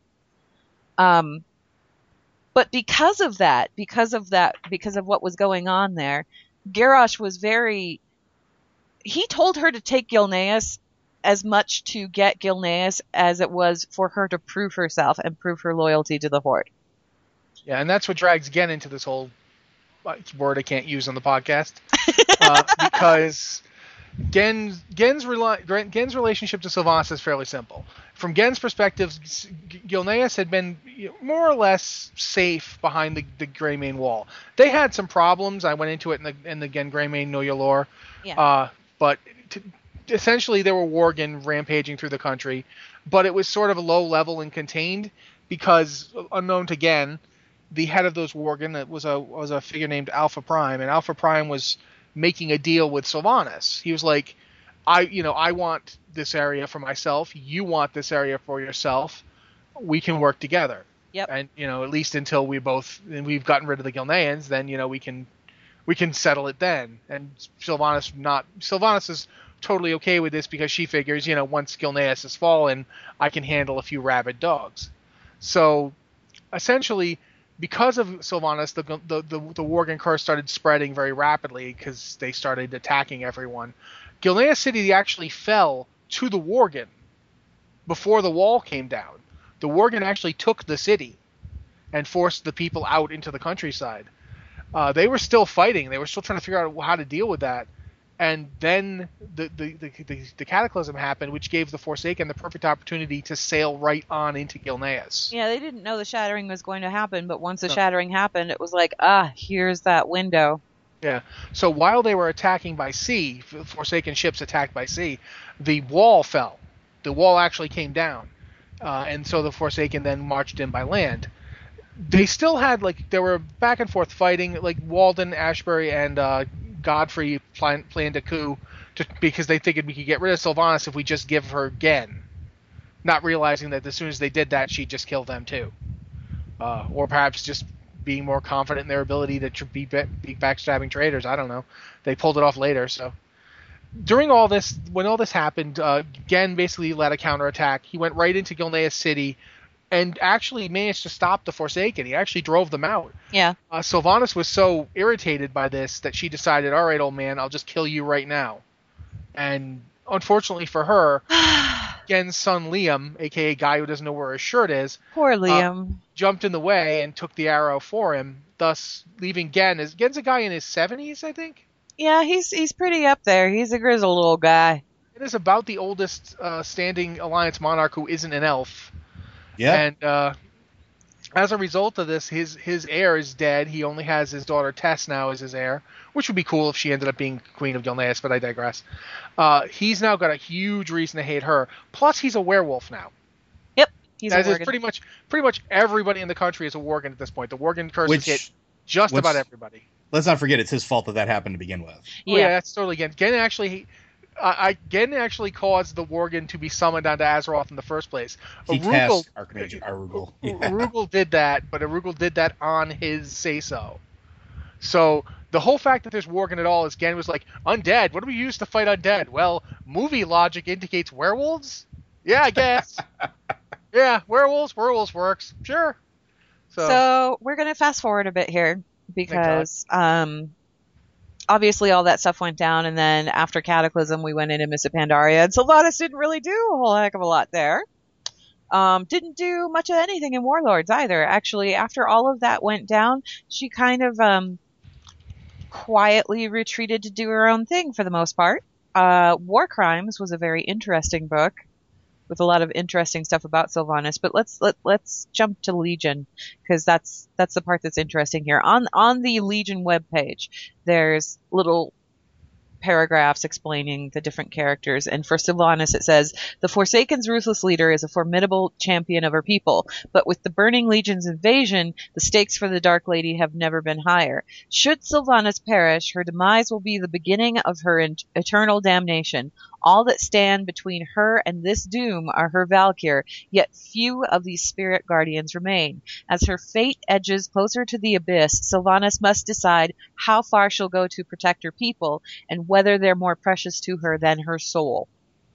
But because of what was going on there, Garrosh was he told her to take Gilneas as much to get Gilneas as it was for her to prove herself and prove her loyalty to the Horde. Yeah, and that's what drags Genn into this whole word I can't use on the podcast. Because Genn's relationship to Sylvanas is fairly simple. From Genn's perspective, Gilneas had been more or less safe behind the Greymane wall. They had some problems. I went into it in the Genn Greymane Know Your Lore. Yeah. But essentially, there were Worgen rampaging through the country, but it was sort of low level and contained because, unknown to Genn, the head of those Worgen was a figure named Alpha Prime, and Alpha Prime was making a deal with Sylvanas. He was like, I want this area for myself. You want this area for yourself. We can work together. Yep. And at least until we've gotten rid of the Gilneans, then we can settle it then. And Sylvanas is totally okay with this because she figures, once Gilneas has fallen, I can handle a few rabid dogs. So essentially, because of Sylvanas, the Worgen curse started spreading very rapidly because they started attacking everyone. Gilneas City actually fell to the Worgen before the wall came down. The Worgen actually took the city and forced the people out into the countryside. They were still fighting. They were still trying to figure out how to deal with that. And then the Cataclysm happened, which gave the Forsaken the perfect opportunity to sail right on into Gilneas. Yeah, they didn't know the Shattering was going to happen, but once the Shattering happened, it was like, here's that window. Yeah. So while they were attacking by sea, Forsaken ships attacked by sea, the wall fell. The wall actually came down. And so the Forsaken then marched in by land. They still had, they were back and forth fighting. Walden, Ashbury, and Godfrey planned a coup because they figured we could get rid of Sylvanas if we just give her Gen. Not realizing that as soon as they did that, she'd just kill them too. Or perhaps just being more confident in their ability to be backstabbing traitors. I don't know. They pulled it off later, so... During all this, when all this happened, Gen basically led a counterattack. He went right into Gilneas City and actually managed to stop the Forsaken. He actually drove them out. Yeah. Sylvanas was so irritated by this that she decided, all right, old man, I'll just kill you right now. And unfortunately for her, Gen's son Liam, a.k.a. guy who doesn't know where his shirt is, poor Liam, jumped in the way and took the arrow for him, thus leaving Gen. Gen's a guy in his 70s, I think? Yeah, he's pretty up there. He's a grizzled little guy. It is about the oldest standing Alliance monarch who isn't an elf. Yeah. And as a result of this, his heir is dead. He only has his daughter Tess now as his heir, which would be cool if she ended up being Queen of Gilneas, but I digress. He's now got a huge reason to hate her. Plus, he's a werewolf now. Yep, he's a Worgen. Pretty much everybody in the country is a Worgen at this point. The Worgen curse has hit just about everybody. Let's not forget, it's his fault that happened to begin with. Yeah, that's totally Gen. Gen actually caused the Worgen to be summoned onto Azeroth in the first place. He cast Archmage Arugul. Arugul did that, but Arugul did that on his say-so. So the whole fact that there's Worgen at all is Gen was like, undead, what do we use to fight undead? Well, movie logic indicates werewolves? Yeah, I guess. Yeah, werewolves works. Sure. So we're going to fast forward a bit here. Because obviously all that stuff went down, and then after Cataclysm we went into Mists of Pandaria, and Sylvanas didn't really do a whole heck of a lot there. Didn't do much of anything in Warlords either. Actually, after all of that went down, she kind of quietly retreated to do her own thing for the most part. War Crimes was a very interesting book with a lot of interesting stuff about Sylvanas, but let's jump to Legion, because that's the part that's interesting here. On the Legion webpage, there's little paragraphs explaining the different characters, and for Sylvanas it says, the Forsaken's ruthless leader is a formidable champion of her people, but with the Burning Legion's invasion, the stakes for the Dark Lady have never been higher. Should Sylvanas perish, her demise will be the beginning of her eternal damnation. All that stand between her and this doom are her Valkyr, yet few of these spirit guardians remain. As her fate edges closer to the abyss, Sylvanas must decide how far she'll go to protect her people, and whether they're more precious to her than her soul.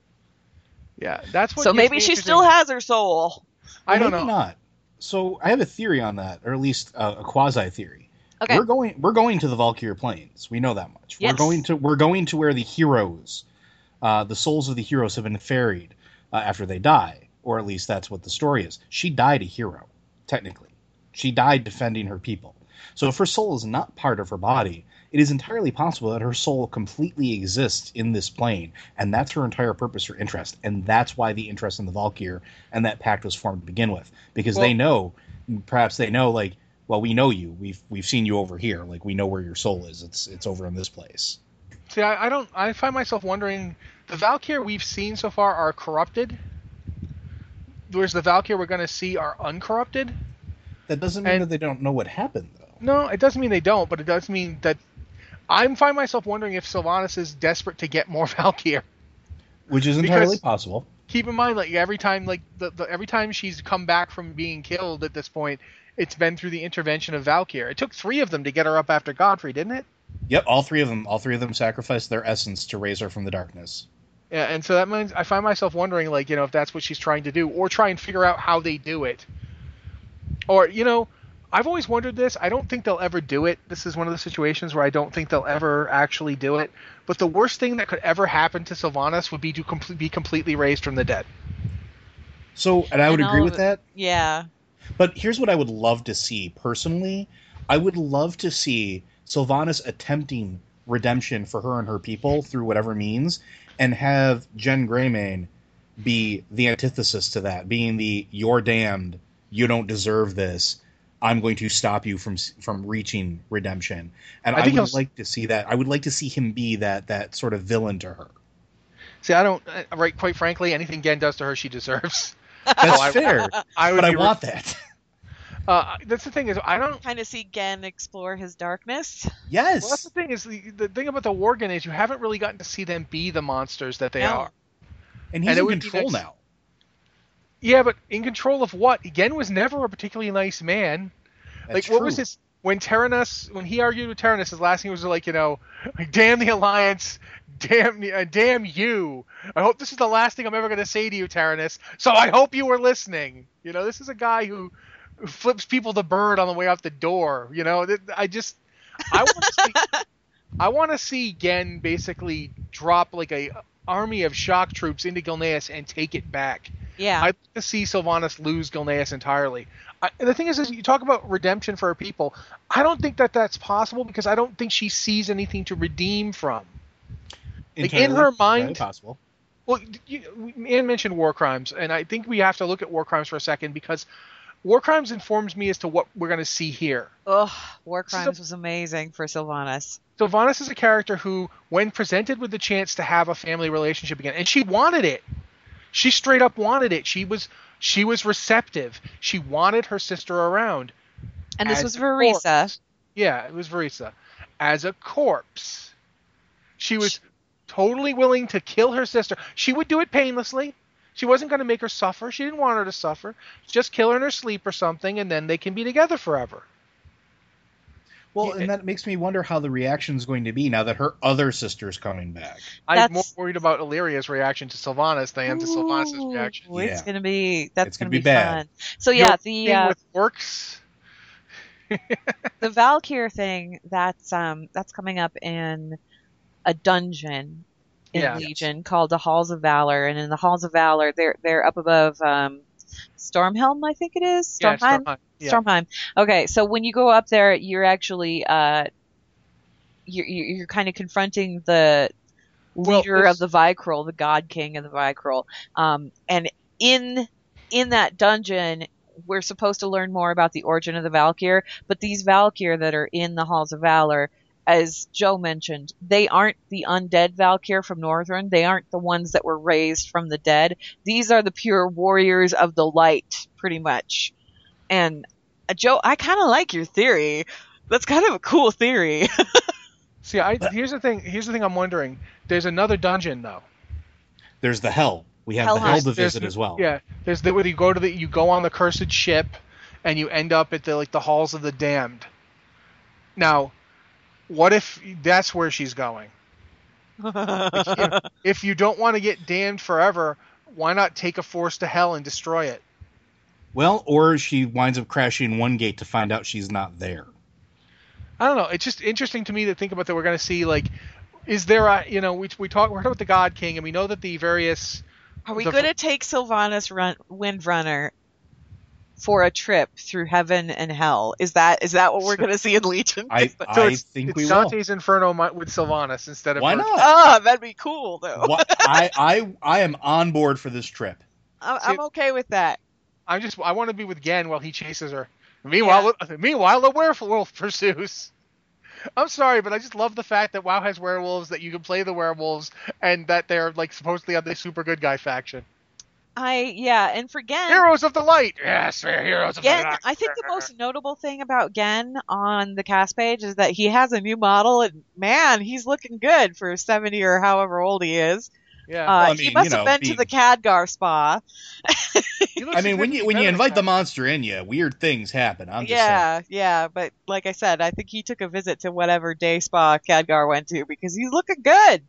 Yeah, that's what. So maybe she still has her soul. I don't know. Maybe not. So I have a theory on that, or at least a quasi theory. Okay. We're going to the Valkyr Plains. We know that much. Yes. We're going to where the heroes, the souls of the heroes, have been ferried after they die, or at least that's what the story is. She died a hero, technically. She died defending her people. So if her soul is not part of her body, it is entirely possible that her soul completely exists in this plane, and that's her entire purpose or interest, and that's why the interest in the Valkyr and that pact was formed to begin with, because they know, like, well, we know you. We've seen you over here. Like, we know where your soul is. It's over in this place. See, I find myself wondering, the Valkyr we've seen so far are corrupted, whereas the Valkyr we're going to see are uncorrupted. That doesn't mean that they don't know what happened, though. No, it doesn't mean they don't, but it does mean that I find myself wondering if Sylvanas is desperate to get more Valkyr. Which is entirely possible. Keep in mind, like, every time she's come back from being killed at this point, it's been through the intervention of Valkyr. It took 3 of them to get her up after Godfrey, didn't it? Yep, all three of them sacrificed their essence to raise her from the darkness. Yeah, and so that means I find myself wondering, if that's what she's trying to do, or try and figure out how they do it. Or, I've always wondered this. I don't think they'll ever do it. This is one of the situations where I don't think they'll ever actually do it. But the worst thing that could ever happen to Sylvanas would be to be completely raised from the dead. So, and I would agree with that. Yeah. But here's what I would love to see, personally. I would love to see Sylvanas attempting redemption for her and her people through whatever means, and have Jen Greymane be the antithesis to that, being the, you're damned, you don't deserve this, I'm going to stop you from reaching redemption. And I would like to see that. I would like to see him be that sort of villain to her. See, I don't, right? Quite frankly, anything Gen does to her, she deserves. That's fair. I want that. That's the thing is, I don't kind of see Gen explore his darkness. Yes. Well, that's the thing is, the thing about the Worgen is you haven't really gotten to see them be the monsters that they are. And he's in control now. Yeah, but in control of what? Gen was never a particularly nice man. That's what true. was his... When he argued with Tyrannus, his last thing was like, damn the Alliance, damn you. I hope this is the last thing I'm ever going to say to you, Tyrannus, so I hope you were listening. This is a guy who flips people the bird on the way out the door. I want to see Gen basically drop like a army of shock troops into Gilneas and take it back. Yeah. I'd like to see Sylvanas lose Gilneas entirely. And the thing is you talk about redemption for her people. I don't think that's possible because I don't think she sees anything to redeem from. In her mind, possible. Well, Anne mentioned war crimes, and I think we have to look at war crimes for a second because war crimes informs me as to what we're going to see here. Ugh, war crimes was amazing for Sylvanas. Sylvanas is a character who, when presented with the chance to have a family relationship again, and she wanted it. She straight up wanted it. She was receptive. She wanted her sister around. And this was Varisa. Yeah, it was Varisa. As a corpse. She was totally willing to kill her sister. She would do it painlessly. She wasn't going to make her suffer. She didn't want her to suffer. Just kill her in her sleep or something, and then they can be together forever. Well, and that makes me wonder how the reaction is going to be now that her other sister's coming back. I'm more worried about Illyria's reaction to Sylvanas than to Sylvanas' reaction. It's going to be fun. Bad. So yeah, with orcs. The Valkyr thing that's coming up in a dungeon in Legion called the Halls of Valor, and in the Halls of Valor they're up above Stormhelm, I think it is. Stormheim. Yeah. Stormheim. Okay, so when you go up there, you're actually you're kind of confronting the leader of the Vykrul, the God King of the Vykrul. And in that dungeon, we're supposed to learn more about the origin of the Valkyr, but these Valkyr that are in the Halls of Valor, as Joe mentioned, they aren't the undead Valkyr from Northrend. They aren't the ones that were raised from the dead. These are the pure warriors of the light, pretty much. And Joe, I kind of like your theory. That's kind of a cool theory. See, here's the thing I'm wondering. There's another dungeon though. There's the Hell. We have the Hell to visit as well. Yeah, there's where you go on the cursed ship, and you end up at the Halls of the Damned. Now, what if that's where she's going? If you don't want to get damned forever, why not take a force to Hell and destroy it? Well, or she winds up crashing one gate to find out she's not there. I don't know. It's just interesting to me to think about that. We're going to see, is there a, we're talking about the God King, and we know that the various... Are we going to take Sylvanas Windrunner for a trip through heaven and hell? Is that what we're going to see in Legion? I think we will. Dante's Inferno with Sylvanas instead of... Why not? Oh, that'd be cool, though. I am on board for this trip. I'm okay with that. I want to be with Gen while he chases her. Meanwhile, the werewolf pursues. I'm sorry, but I just love the fact that WoW has werewolves, that you can play the werewolves, and that they're supposedly on the super good guy faction. And for Gen, heroes of the light. Yes, we're heroes of the light. I think the most notable thing about Gen on the cast page is that he has a new model, and man, he's looking good for 70 or however old he is. Yeah, he must have been to the Khadgar spa. When you invite the monster in you, weird things happen. I'm just saying. Yeah, but like I said, I think he took a visit to whatever day spa Khadgar went to because he's looking good.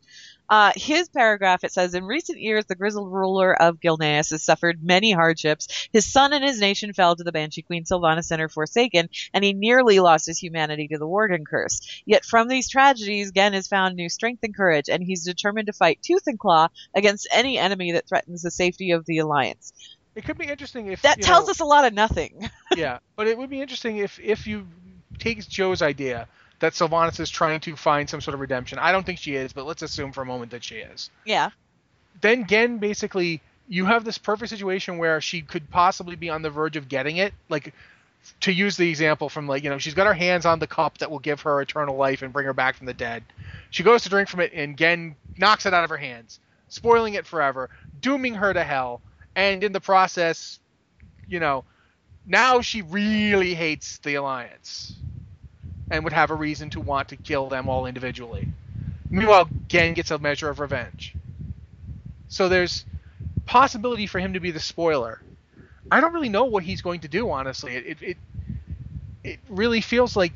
His paragraph, it says, in recent years, the grizzled ruler of Gilneas has suffered many hardships. His son and his nation fell to the Banshee Queen Sylvanas and her Forsaken, and he nearly lost his humanity to the Worgen curse. Yet from these tragedies, Genn has found new strength and courage, and he's determined to fight tooth and claw against any enemy that threatens the safety of the Alliance. It could be interesting if that tells us a lot of nothing. Yeah, but it would be interesting if you take Joe's idea that Sylvanas is trying to find some sort of redemption. I don't think she is, but let's assume for a moment that she is. Yeah. Then Genn, basically, you have this perfect situation where she could possibly be on the verge of getting it. Like, to use the example from, like, she's got her hands on the cup that will give her eternal life and bring her back from the dead. She goes to drink from it, and Genn knocks it out of her hands, spoiling it forever, dooming her to hell, and in the process, now she really hates the Alliance and would have a reason to want to kill them all individually. Meanwhile, Genn gets a measure of revenge. So there's possibility for him to be the spoiler. I don't really know what he's going to do, honestly. It really feels like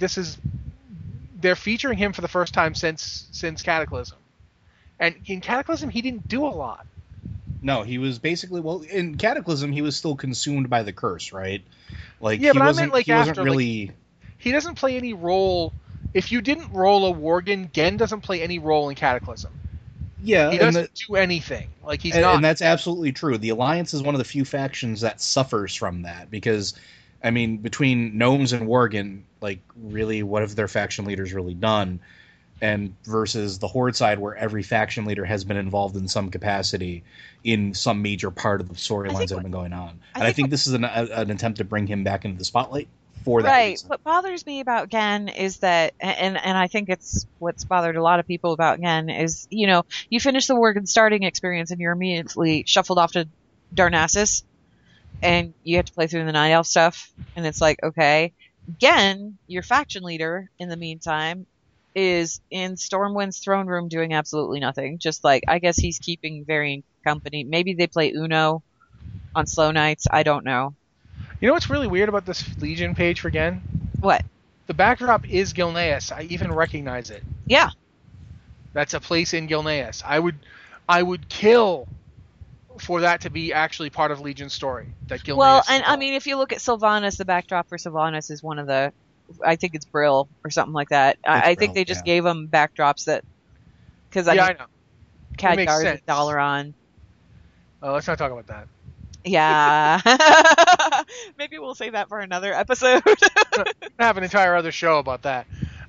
they're featuring him for the first time since Cataclysm. And in Cataclysm, he didn't do a lot. No, he was basically, in Cataclysm, he was still consumed by the curse, right? Like, yeah, he but wasn't, I meant, he wasn't really... he doesn't play any role. If you didn't roll a Worgen, Genn doesn't play any role in Cataclysm. Yeah, he doesn't do anything. Like, he's not. And that's absolutely true. The Alliance is one of the few factions that suffers from that because, I mean, between Gnomes and Worgen, like, really, what have their faction leaders really done? And versus the Horde side, where every faction leader has been involved in some capacity in some major part of the storylines that have been going on. I think this is an attempt to bring him back into the spotlight for that reason. What bothers me about Genn is that, and I think it's what's bothered a lot of people about Genn is, you finish the Worgen starting experience and you're immediately shuffled off to Darnassus, and you have to play through the Night Elf stuff, and it's like, okay. Genn, your faction leader, in the meantime, is in Stormwind's throne room doing absolutely nothing. Just like, I guess he's keeping Varian company. Maybe they play Uno on slow nights. I don't know. You know what's really weird about this Legion page for Genn? What? The backdrop is Gilneas. I even recognize it. Yeah. That's a place in Gilneas. I would kill for that to be actually part of Legion's story. That Gilneas. Well, and I mean, if you look at Sylvanas, the backdrop for Sylvanas is one of the, I think it's Brill or something like that. I think they just gave them backdrops that, because I know. Khadgar's Dalaran. Oh, let's not talk about that. Yeah. Maybe we'll save that for another episode. I have an entire other show about that.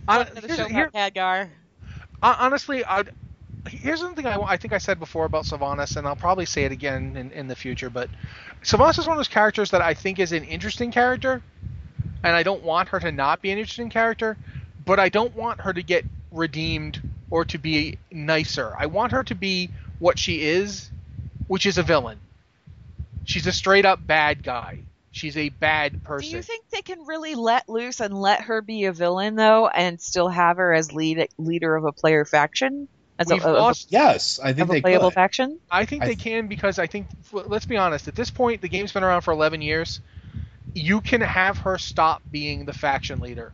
Khadgar. Honestly, here's something I think I said before about Sylvanas, and I'll probably say it again in the future, but Sylvanas is one of those characters that I think is an interesting character, and I don't want her to not be an interesting character, but I don't want her to get redeemed or to be nicer. I want her to be what she is, which is a villain. She's a straight-up bad guy. She's a bad person. Do you think they can really let loose and let her be a villain, though, and still have her as leader of a player faction? Yes, I think they playable could. faction? I think they can because I think, let's be honest, at this point, the game's been around for 11 years. You can have her stop being the faction leader.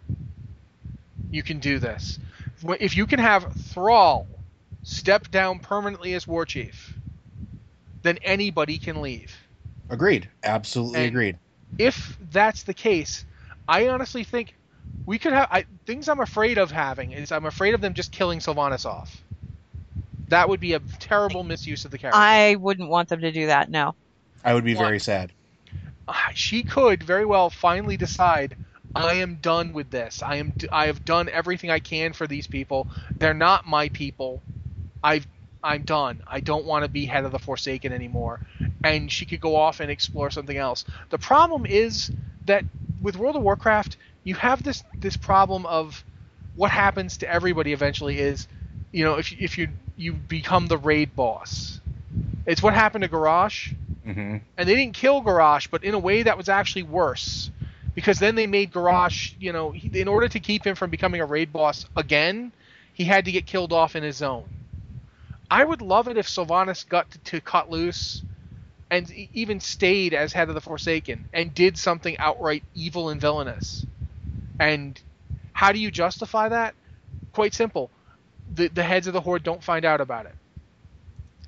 You can do this. If you can have Thrall step down permanently as war chief, then anybody can leave. Agreed. Absolutely agreed. If that's the case, I honestly think we could have... things I'm afraid of having is I'm afraid of them just killing Sylvanas off. That would be a terrible misuse of the character. I wouldn't want them to do that, no. I would be very sad. She could very well finally decide, I am done with this. I have done everything I can for these people. They're not my people. I'm done. I don't want to be head of the Forsaken anymore. And she could go off and explore something else. The problem is that with World of Warcraft, you have this problem of what happens to everybody eventually is, if you become the raid boss. It's what happened to Garrosh. Mm-hmm. And they didn't kill Garrosh, but in a way that was actually worse. Because then they made Garrosh, in order to keep him from becoming a raid boss again, he had to get killed off in his zone. I would love it if Sylvanas got to cut loose and even stayed as head of the Forsaken and did something outright evil and villainous. And how do you justify that? Quite simple. The heads of the Horde don't find out about it.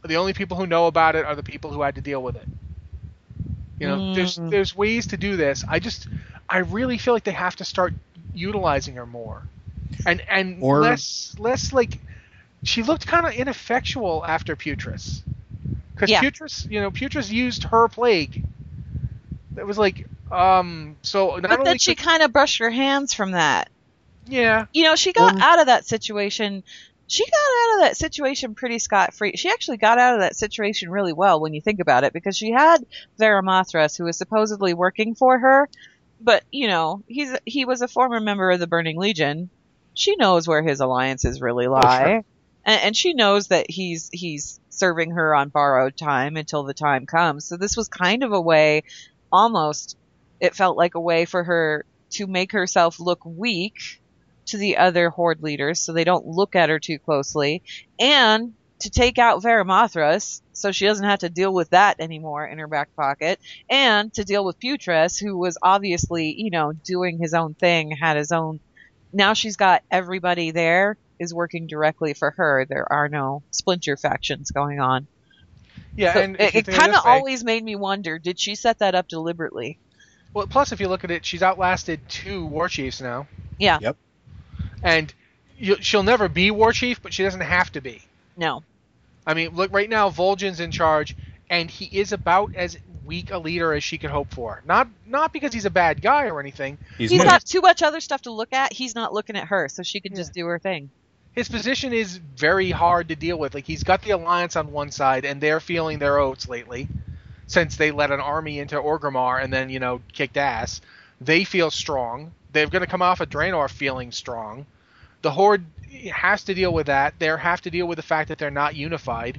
The only people who know about it are the people who had to deal with it. You know, there's ways to do this. I really feel like they have to start utilizing her more, and less like she looked kind of ineffectual after Putris, because Putris used her plague. It was like so. But then she kind of brushed her hands from that. Yeah. You know, she got out of that situation. She got out of that situation pretty scot-free. She actually got out of that situation really well when you think about it, because she had Varimathras, who was supposedly working for her, but, you know, he was a former member of the Burning Legion. She knows where his alliances really lie. Oh, sure. And she knows that he's serving her on borrowed time until the time comes. So this was kind of a way, almost, it felt like a way for her to make herself look weak to the other Horde leaders so they don't look at her too closely, and to take out Varimathras so she doesn't have to deal with that anymore in her back pocket, and to deal with Putris, who was obviously, you know, doing his own thing, had his own. Now she's got everybody there is working directly for her. There are no splinter factions going on. Yeah, so and it kind of always made me wonder, did she set that up deliberately? Well, plus if you look at it, she's outlasted 2 war chiefs now. Yeah. Yep. And she'll never be war chief, but she doesn't have to be. No. I mean, look, right now Vol'jin's in charge, and he is about as weak a leader as she could hope for. Not because he's a bad guy or anything. He's got too much other stuff to look at. He's not looking at her, so she can just do her thing. His position is very hard to deal with. Like, he's got the Alliance on one side, and they're feeling their oats lately, since they led an army into Orgrimmar and then, you know, kicked ass. They feel strong. They're going to come off of Draenor feeling strong. The Horde has to deal with that. They have to deal with the fact that they're not unified.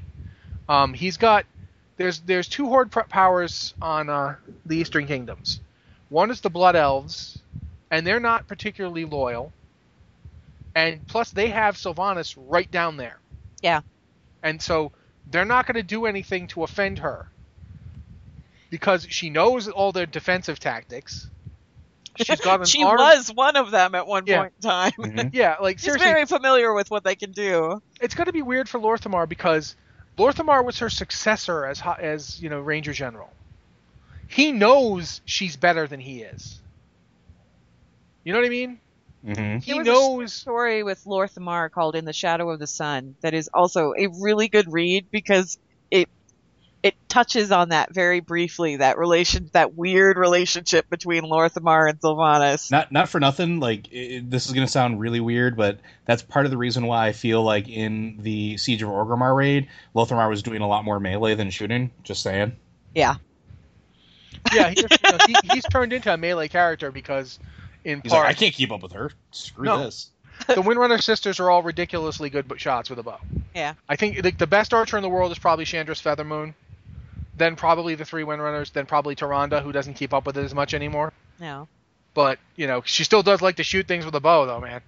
There's 2 Horde powers on the Eastern Kingdoms. One is the Blood Elves, and they're not particularly loyal. And plus, they have Sylvanas right down there. Yeah. And so they're not going to do anything to offend her, because she knows all their defensive tactics. She's got an she was one of them at one point in time. Mm-hmm. Yeah, like seriously, she's very familiar with what they can do. It's going to be weird for Lor'themar, because Lor'themar was her successor as you know, Ranger General. He knows she's better than he is. You know what I mean? Mm-hmm. He knows. A story with Lor'themar called "In the Shadow of the Sun" that is also a really good read, because it touches on that very briefly, that weird relationship between Lor'themar and Sylvanas. Not for nothing, like, this is going to sound really weird, but that's part of the reason why I feel like in the Siege of Orgrimmar raid, Lor'themar was doing a lot more melee than shooting. Just saying. Yeah. Yeah, he's turned into a melee character because, in he's part, like, I can't keep up with her. Screw this. The Windrunner sisters are all ridiculously good shots with a bow. Yeah. I think the best archer in the world is probably Chandra's Feathermoon. Then probably the 3 Windrunners, then probably Tyrande, who doesn't keep up with it as much anymore. No. But, you know, she still does like to shoot things with a bow, though, man.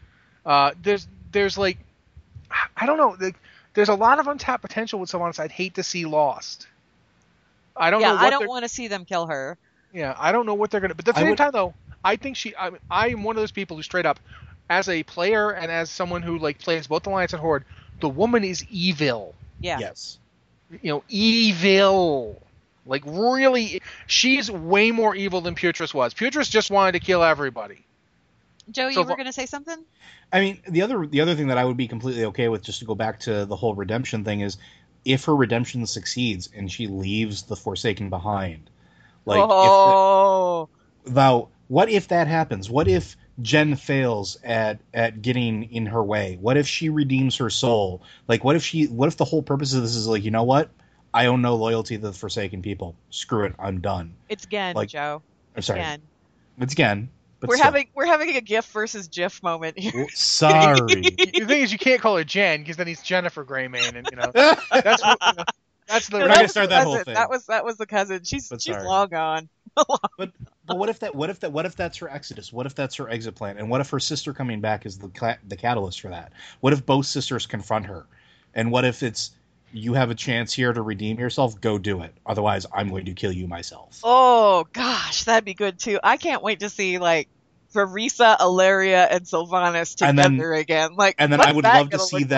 There's like, I don't know, there's a lot of untapped potential with Sylvanas I'd hate to see lost. I don't want to see them kill her. Yeah, I don't know what they're going to... But at the same time, though, I think I am one of those people who straight up, as a player and as someone who, like, plays both Alliance and Horde, the woman is evil. Yeah. Yes. You know, evil. Like, really, she's way more evil than Putris was. Putris just wanted to kill everybody. Joe, you were going to say something? I mean, the other thing that I would be completely okay with, just to go back to the whole redemption thing, is if her redemption succeeds and she leaves the Forsaken behind. Like, what if that happens? What if Jen fails at getting in her way? What if she redeems her soul? Like, what if the whole purpose of this is like, you know what? I owe no loyalty to the Forsaken people. Screw it, I'm done. It's Gen, like, Joe. I'm sorry. Gen. It's Gen. But we're having a GIF versus GIF moment here. Sorry. The thing is, you can't call her Jen, because then he's Jennifer Greymane, and you know that's the. We're not gonna start that whole thing. That was the cousin. She's long gone. but what if that's her exodus? What if that's her exit plan? And what if her sister coming back is the catalyst for that? What if both sisters confront her? And what if it's, you have a chance here to redeem yourself, go do it. Otherwise, I'm going to kill you myself. Oh gosh, that'd be good too. I can't wait to see like Varisa, Alleria, and Sylvanas together again. Like, and then I would love to see them. Like?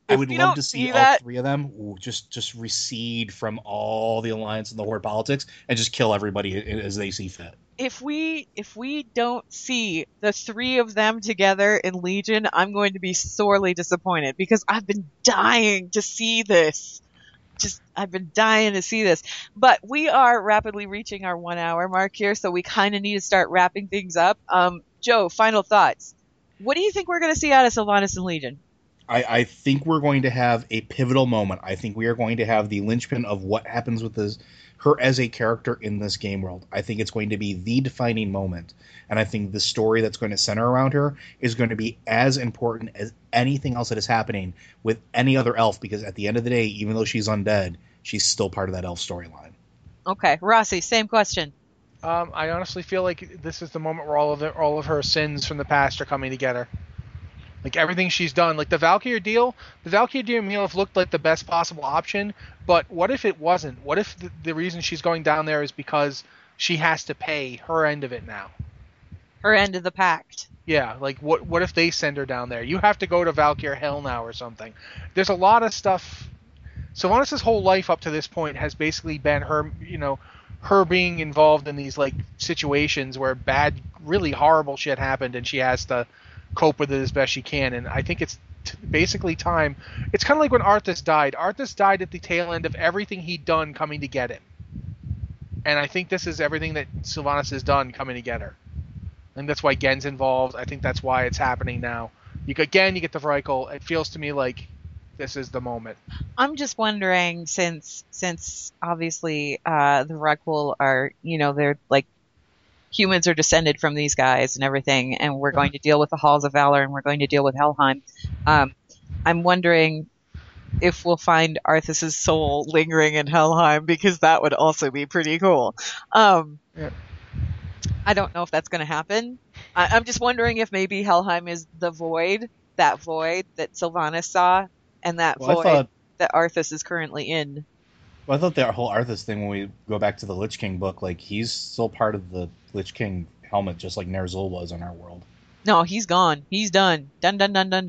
I would love to see all three of them just recede from all the Alliance and the Horde politics and just kill everybody as they see fit. If we don't see the three of them together in Legion, I'm going to be sorely disappointed because I've been dying to see this. I've been dying to see this. But we are rapidly reaching our 1 hour mark here, so we kind of need to start wrapping things up. Joe, final thoughts. What do you think we're going to see out of Sylvanas and Legion? I think we're going to have a pivotal moment. I think we are going to have the linchpin of what happens with her as a character in this game world. I think it's going to be the defining moment. And I think the story that's going to center around her is going to be as important as anything else that is happening with any other elf, because at the end of the day, even though she's undead, she's still part of that elf storyline. Okay. Rossi, same question. I honestly feel like this is the moment where all of her sins from the past are coming together. Like everything she's done, like the Valkyrie deal may have looked like the best possible option, but what if it wasn't? What if the reason she's going down there is because she has to pay her end of it now? Her end of the pact. Yeah, like what if they send her down there? You have to go to Valkyrie Hell now or something. There's a lot of stuff. Sylvanas' whole life up to this point has basically been her, her being involved in these like situations where bad, really horrible shit happened, and she has to cope with it as best she can. And I think it's basically time. It's kind of like when Arthas died. Arthas died at the tail end of everything he'd done coming to get him. And I think this is everything that Sylvanas has done coming to get her. I think that's why Gen's involved. I think that's why it's happening now. You get the Vrykul. It feels to me like this is the moment. I'm just wondering, since obviously the Vrykul are, they're like, humans are descended from these guys and everything, and we're going to deal with the Halls of Valor, and we're going to deal with Helheim. I'm wondering if we'll find Arthas' soul lingering in Helheim, because that would also be pretty cool. Yeah. I don't know if that's going to happen. I'm just wondering if maybe Helheim is the void that Sylvanas saw, and that void that Arthas is currently in. Well, I thought that whole Arthas thing, when we go back to the Lich King book, like, he's still part of the Lich King helmet, just like Ner'zhul was in our world. No, he's gone. He's done. Done.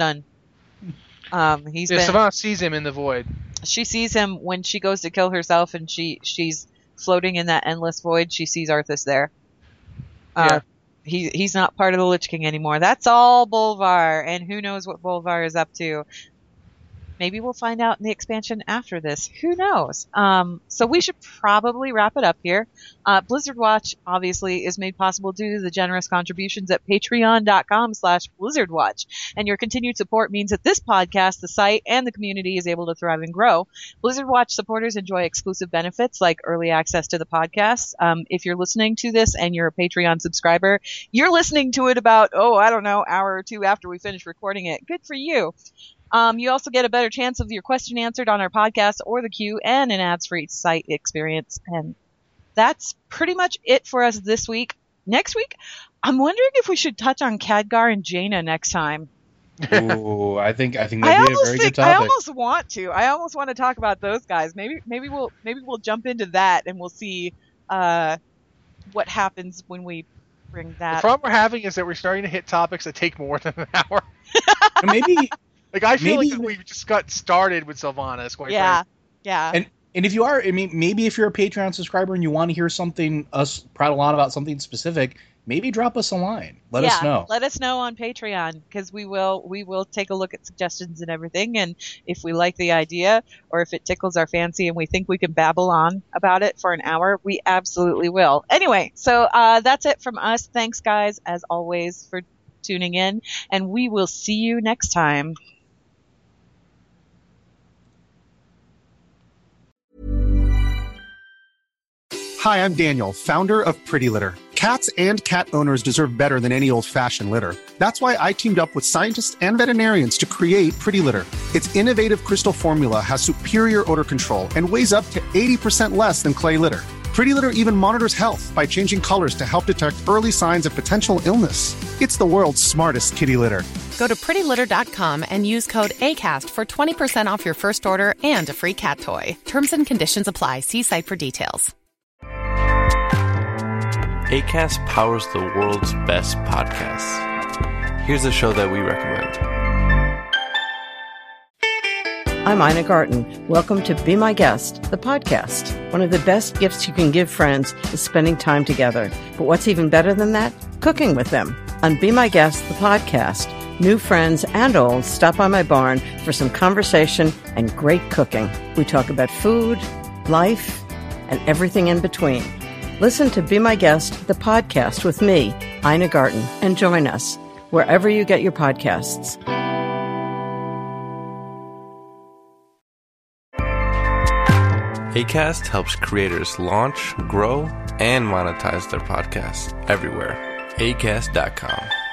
Sylvanas sees him in the void. She sees him when she goes to kill herself, and she's floating in that endless void. She sees Arthas there. Yeah. He's not part of the Lich King anymore. That's all Bolvar, and who knows what Bolvar is up to. Maybe we'll find out in the expansion after this. Who knows? So we should probably wrap it up here. Blizzard Watch, obviously, is made possible due to the generous contributions at patreon.com/BlizzardWatch. And your continued support means that this podcast, the site, and the community is able to thrive and grow. Blizzard Watch supporters enjoy exclusive benefits like early access to the podcast. If you're listening to this and you're a Patreon subscriber, you're listening to it about, hour or two after we finish recording it. Good for you. You also get a better chance of your question answered on our podcast or the queue, and an ads-free site experience. And that's pretty much it for us this week. Next week, I'm wondering if we should touch on Khadgar and Jaina next time. Ooh, I think that'd be a very good topic. I almost want to. I almost want to talk about those guys. Maybe we'll jump into that, and we'll see what happens when we bring that. The problem we're having is that we're starting to hit topics that take more than an hour. Maybe. Like, I feel like we just got started with Sylvanas, quite frankly. Yeah. And if you are, maybe if you're a Patreon subscriber and you want to hear us prattle on about something specific, maybe drop us a line. Let us know. Let us know on Patreon, because we will take a look at suggestions and everything, and if we like the idea, or if it tickles our fancy and we think we can babble on about it for an hour, we absolutely will. Anyway, so that's it from us. Thanks, guys, as always, for tuning in, and we will see you next time. Hi, I'm Daniel, founder of Pretty Litter. Cats and cat owners deserve better than any old-fashioned litter. That's why I teamed up with scientists and veterinarians to create Pretty Litter. Its innovative crystal formula has superior odor control and weighs up to 80% less than clay litter. Pretty Litter even monitors health by changing colors to help detect early signs of potential illness. It's the world's smartest kitty litter. Go to prettylitter.com and use code ACAST for 20% off your first order and a free cat toy. Terms and conditions apply. See site for details. Acast powers the world's best podcasts. Here's a show that we recommend. I'm Ina Garten. Welcome to Be My Guest, the podcast. One of the best gifts you can give friends is spending time together. But what's even better than that? Cooking with them. On Be My Guest, the podcast, new friends and old stop by my barn for some conversation and great cooking. We talk about food, life, and everything in between. Listen to Be My Guest, the podcast with me, Ina Garten, and join us wherever you get your podcasts. Acast helps creators launch, grow, and monetize their podcasts everywhere. Acast.com.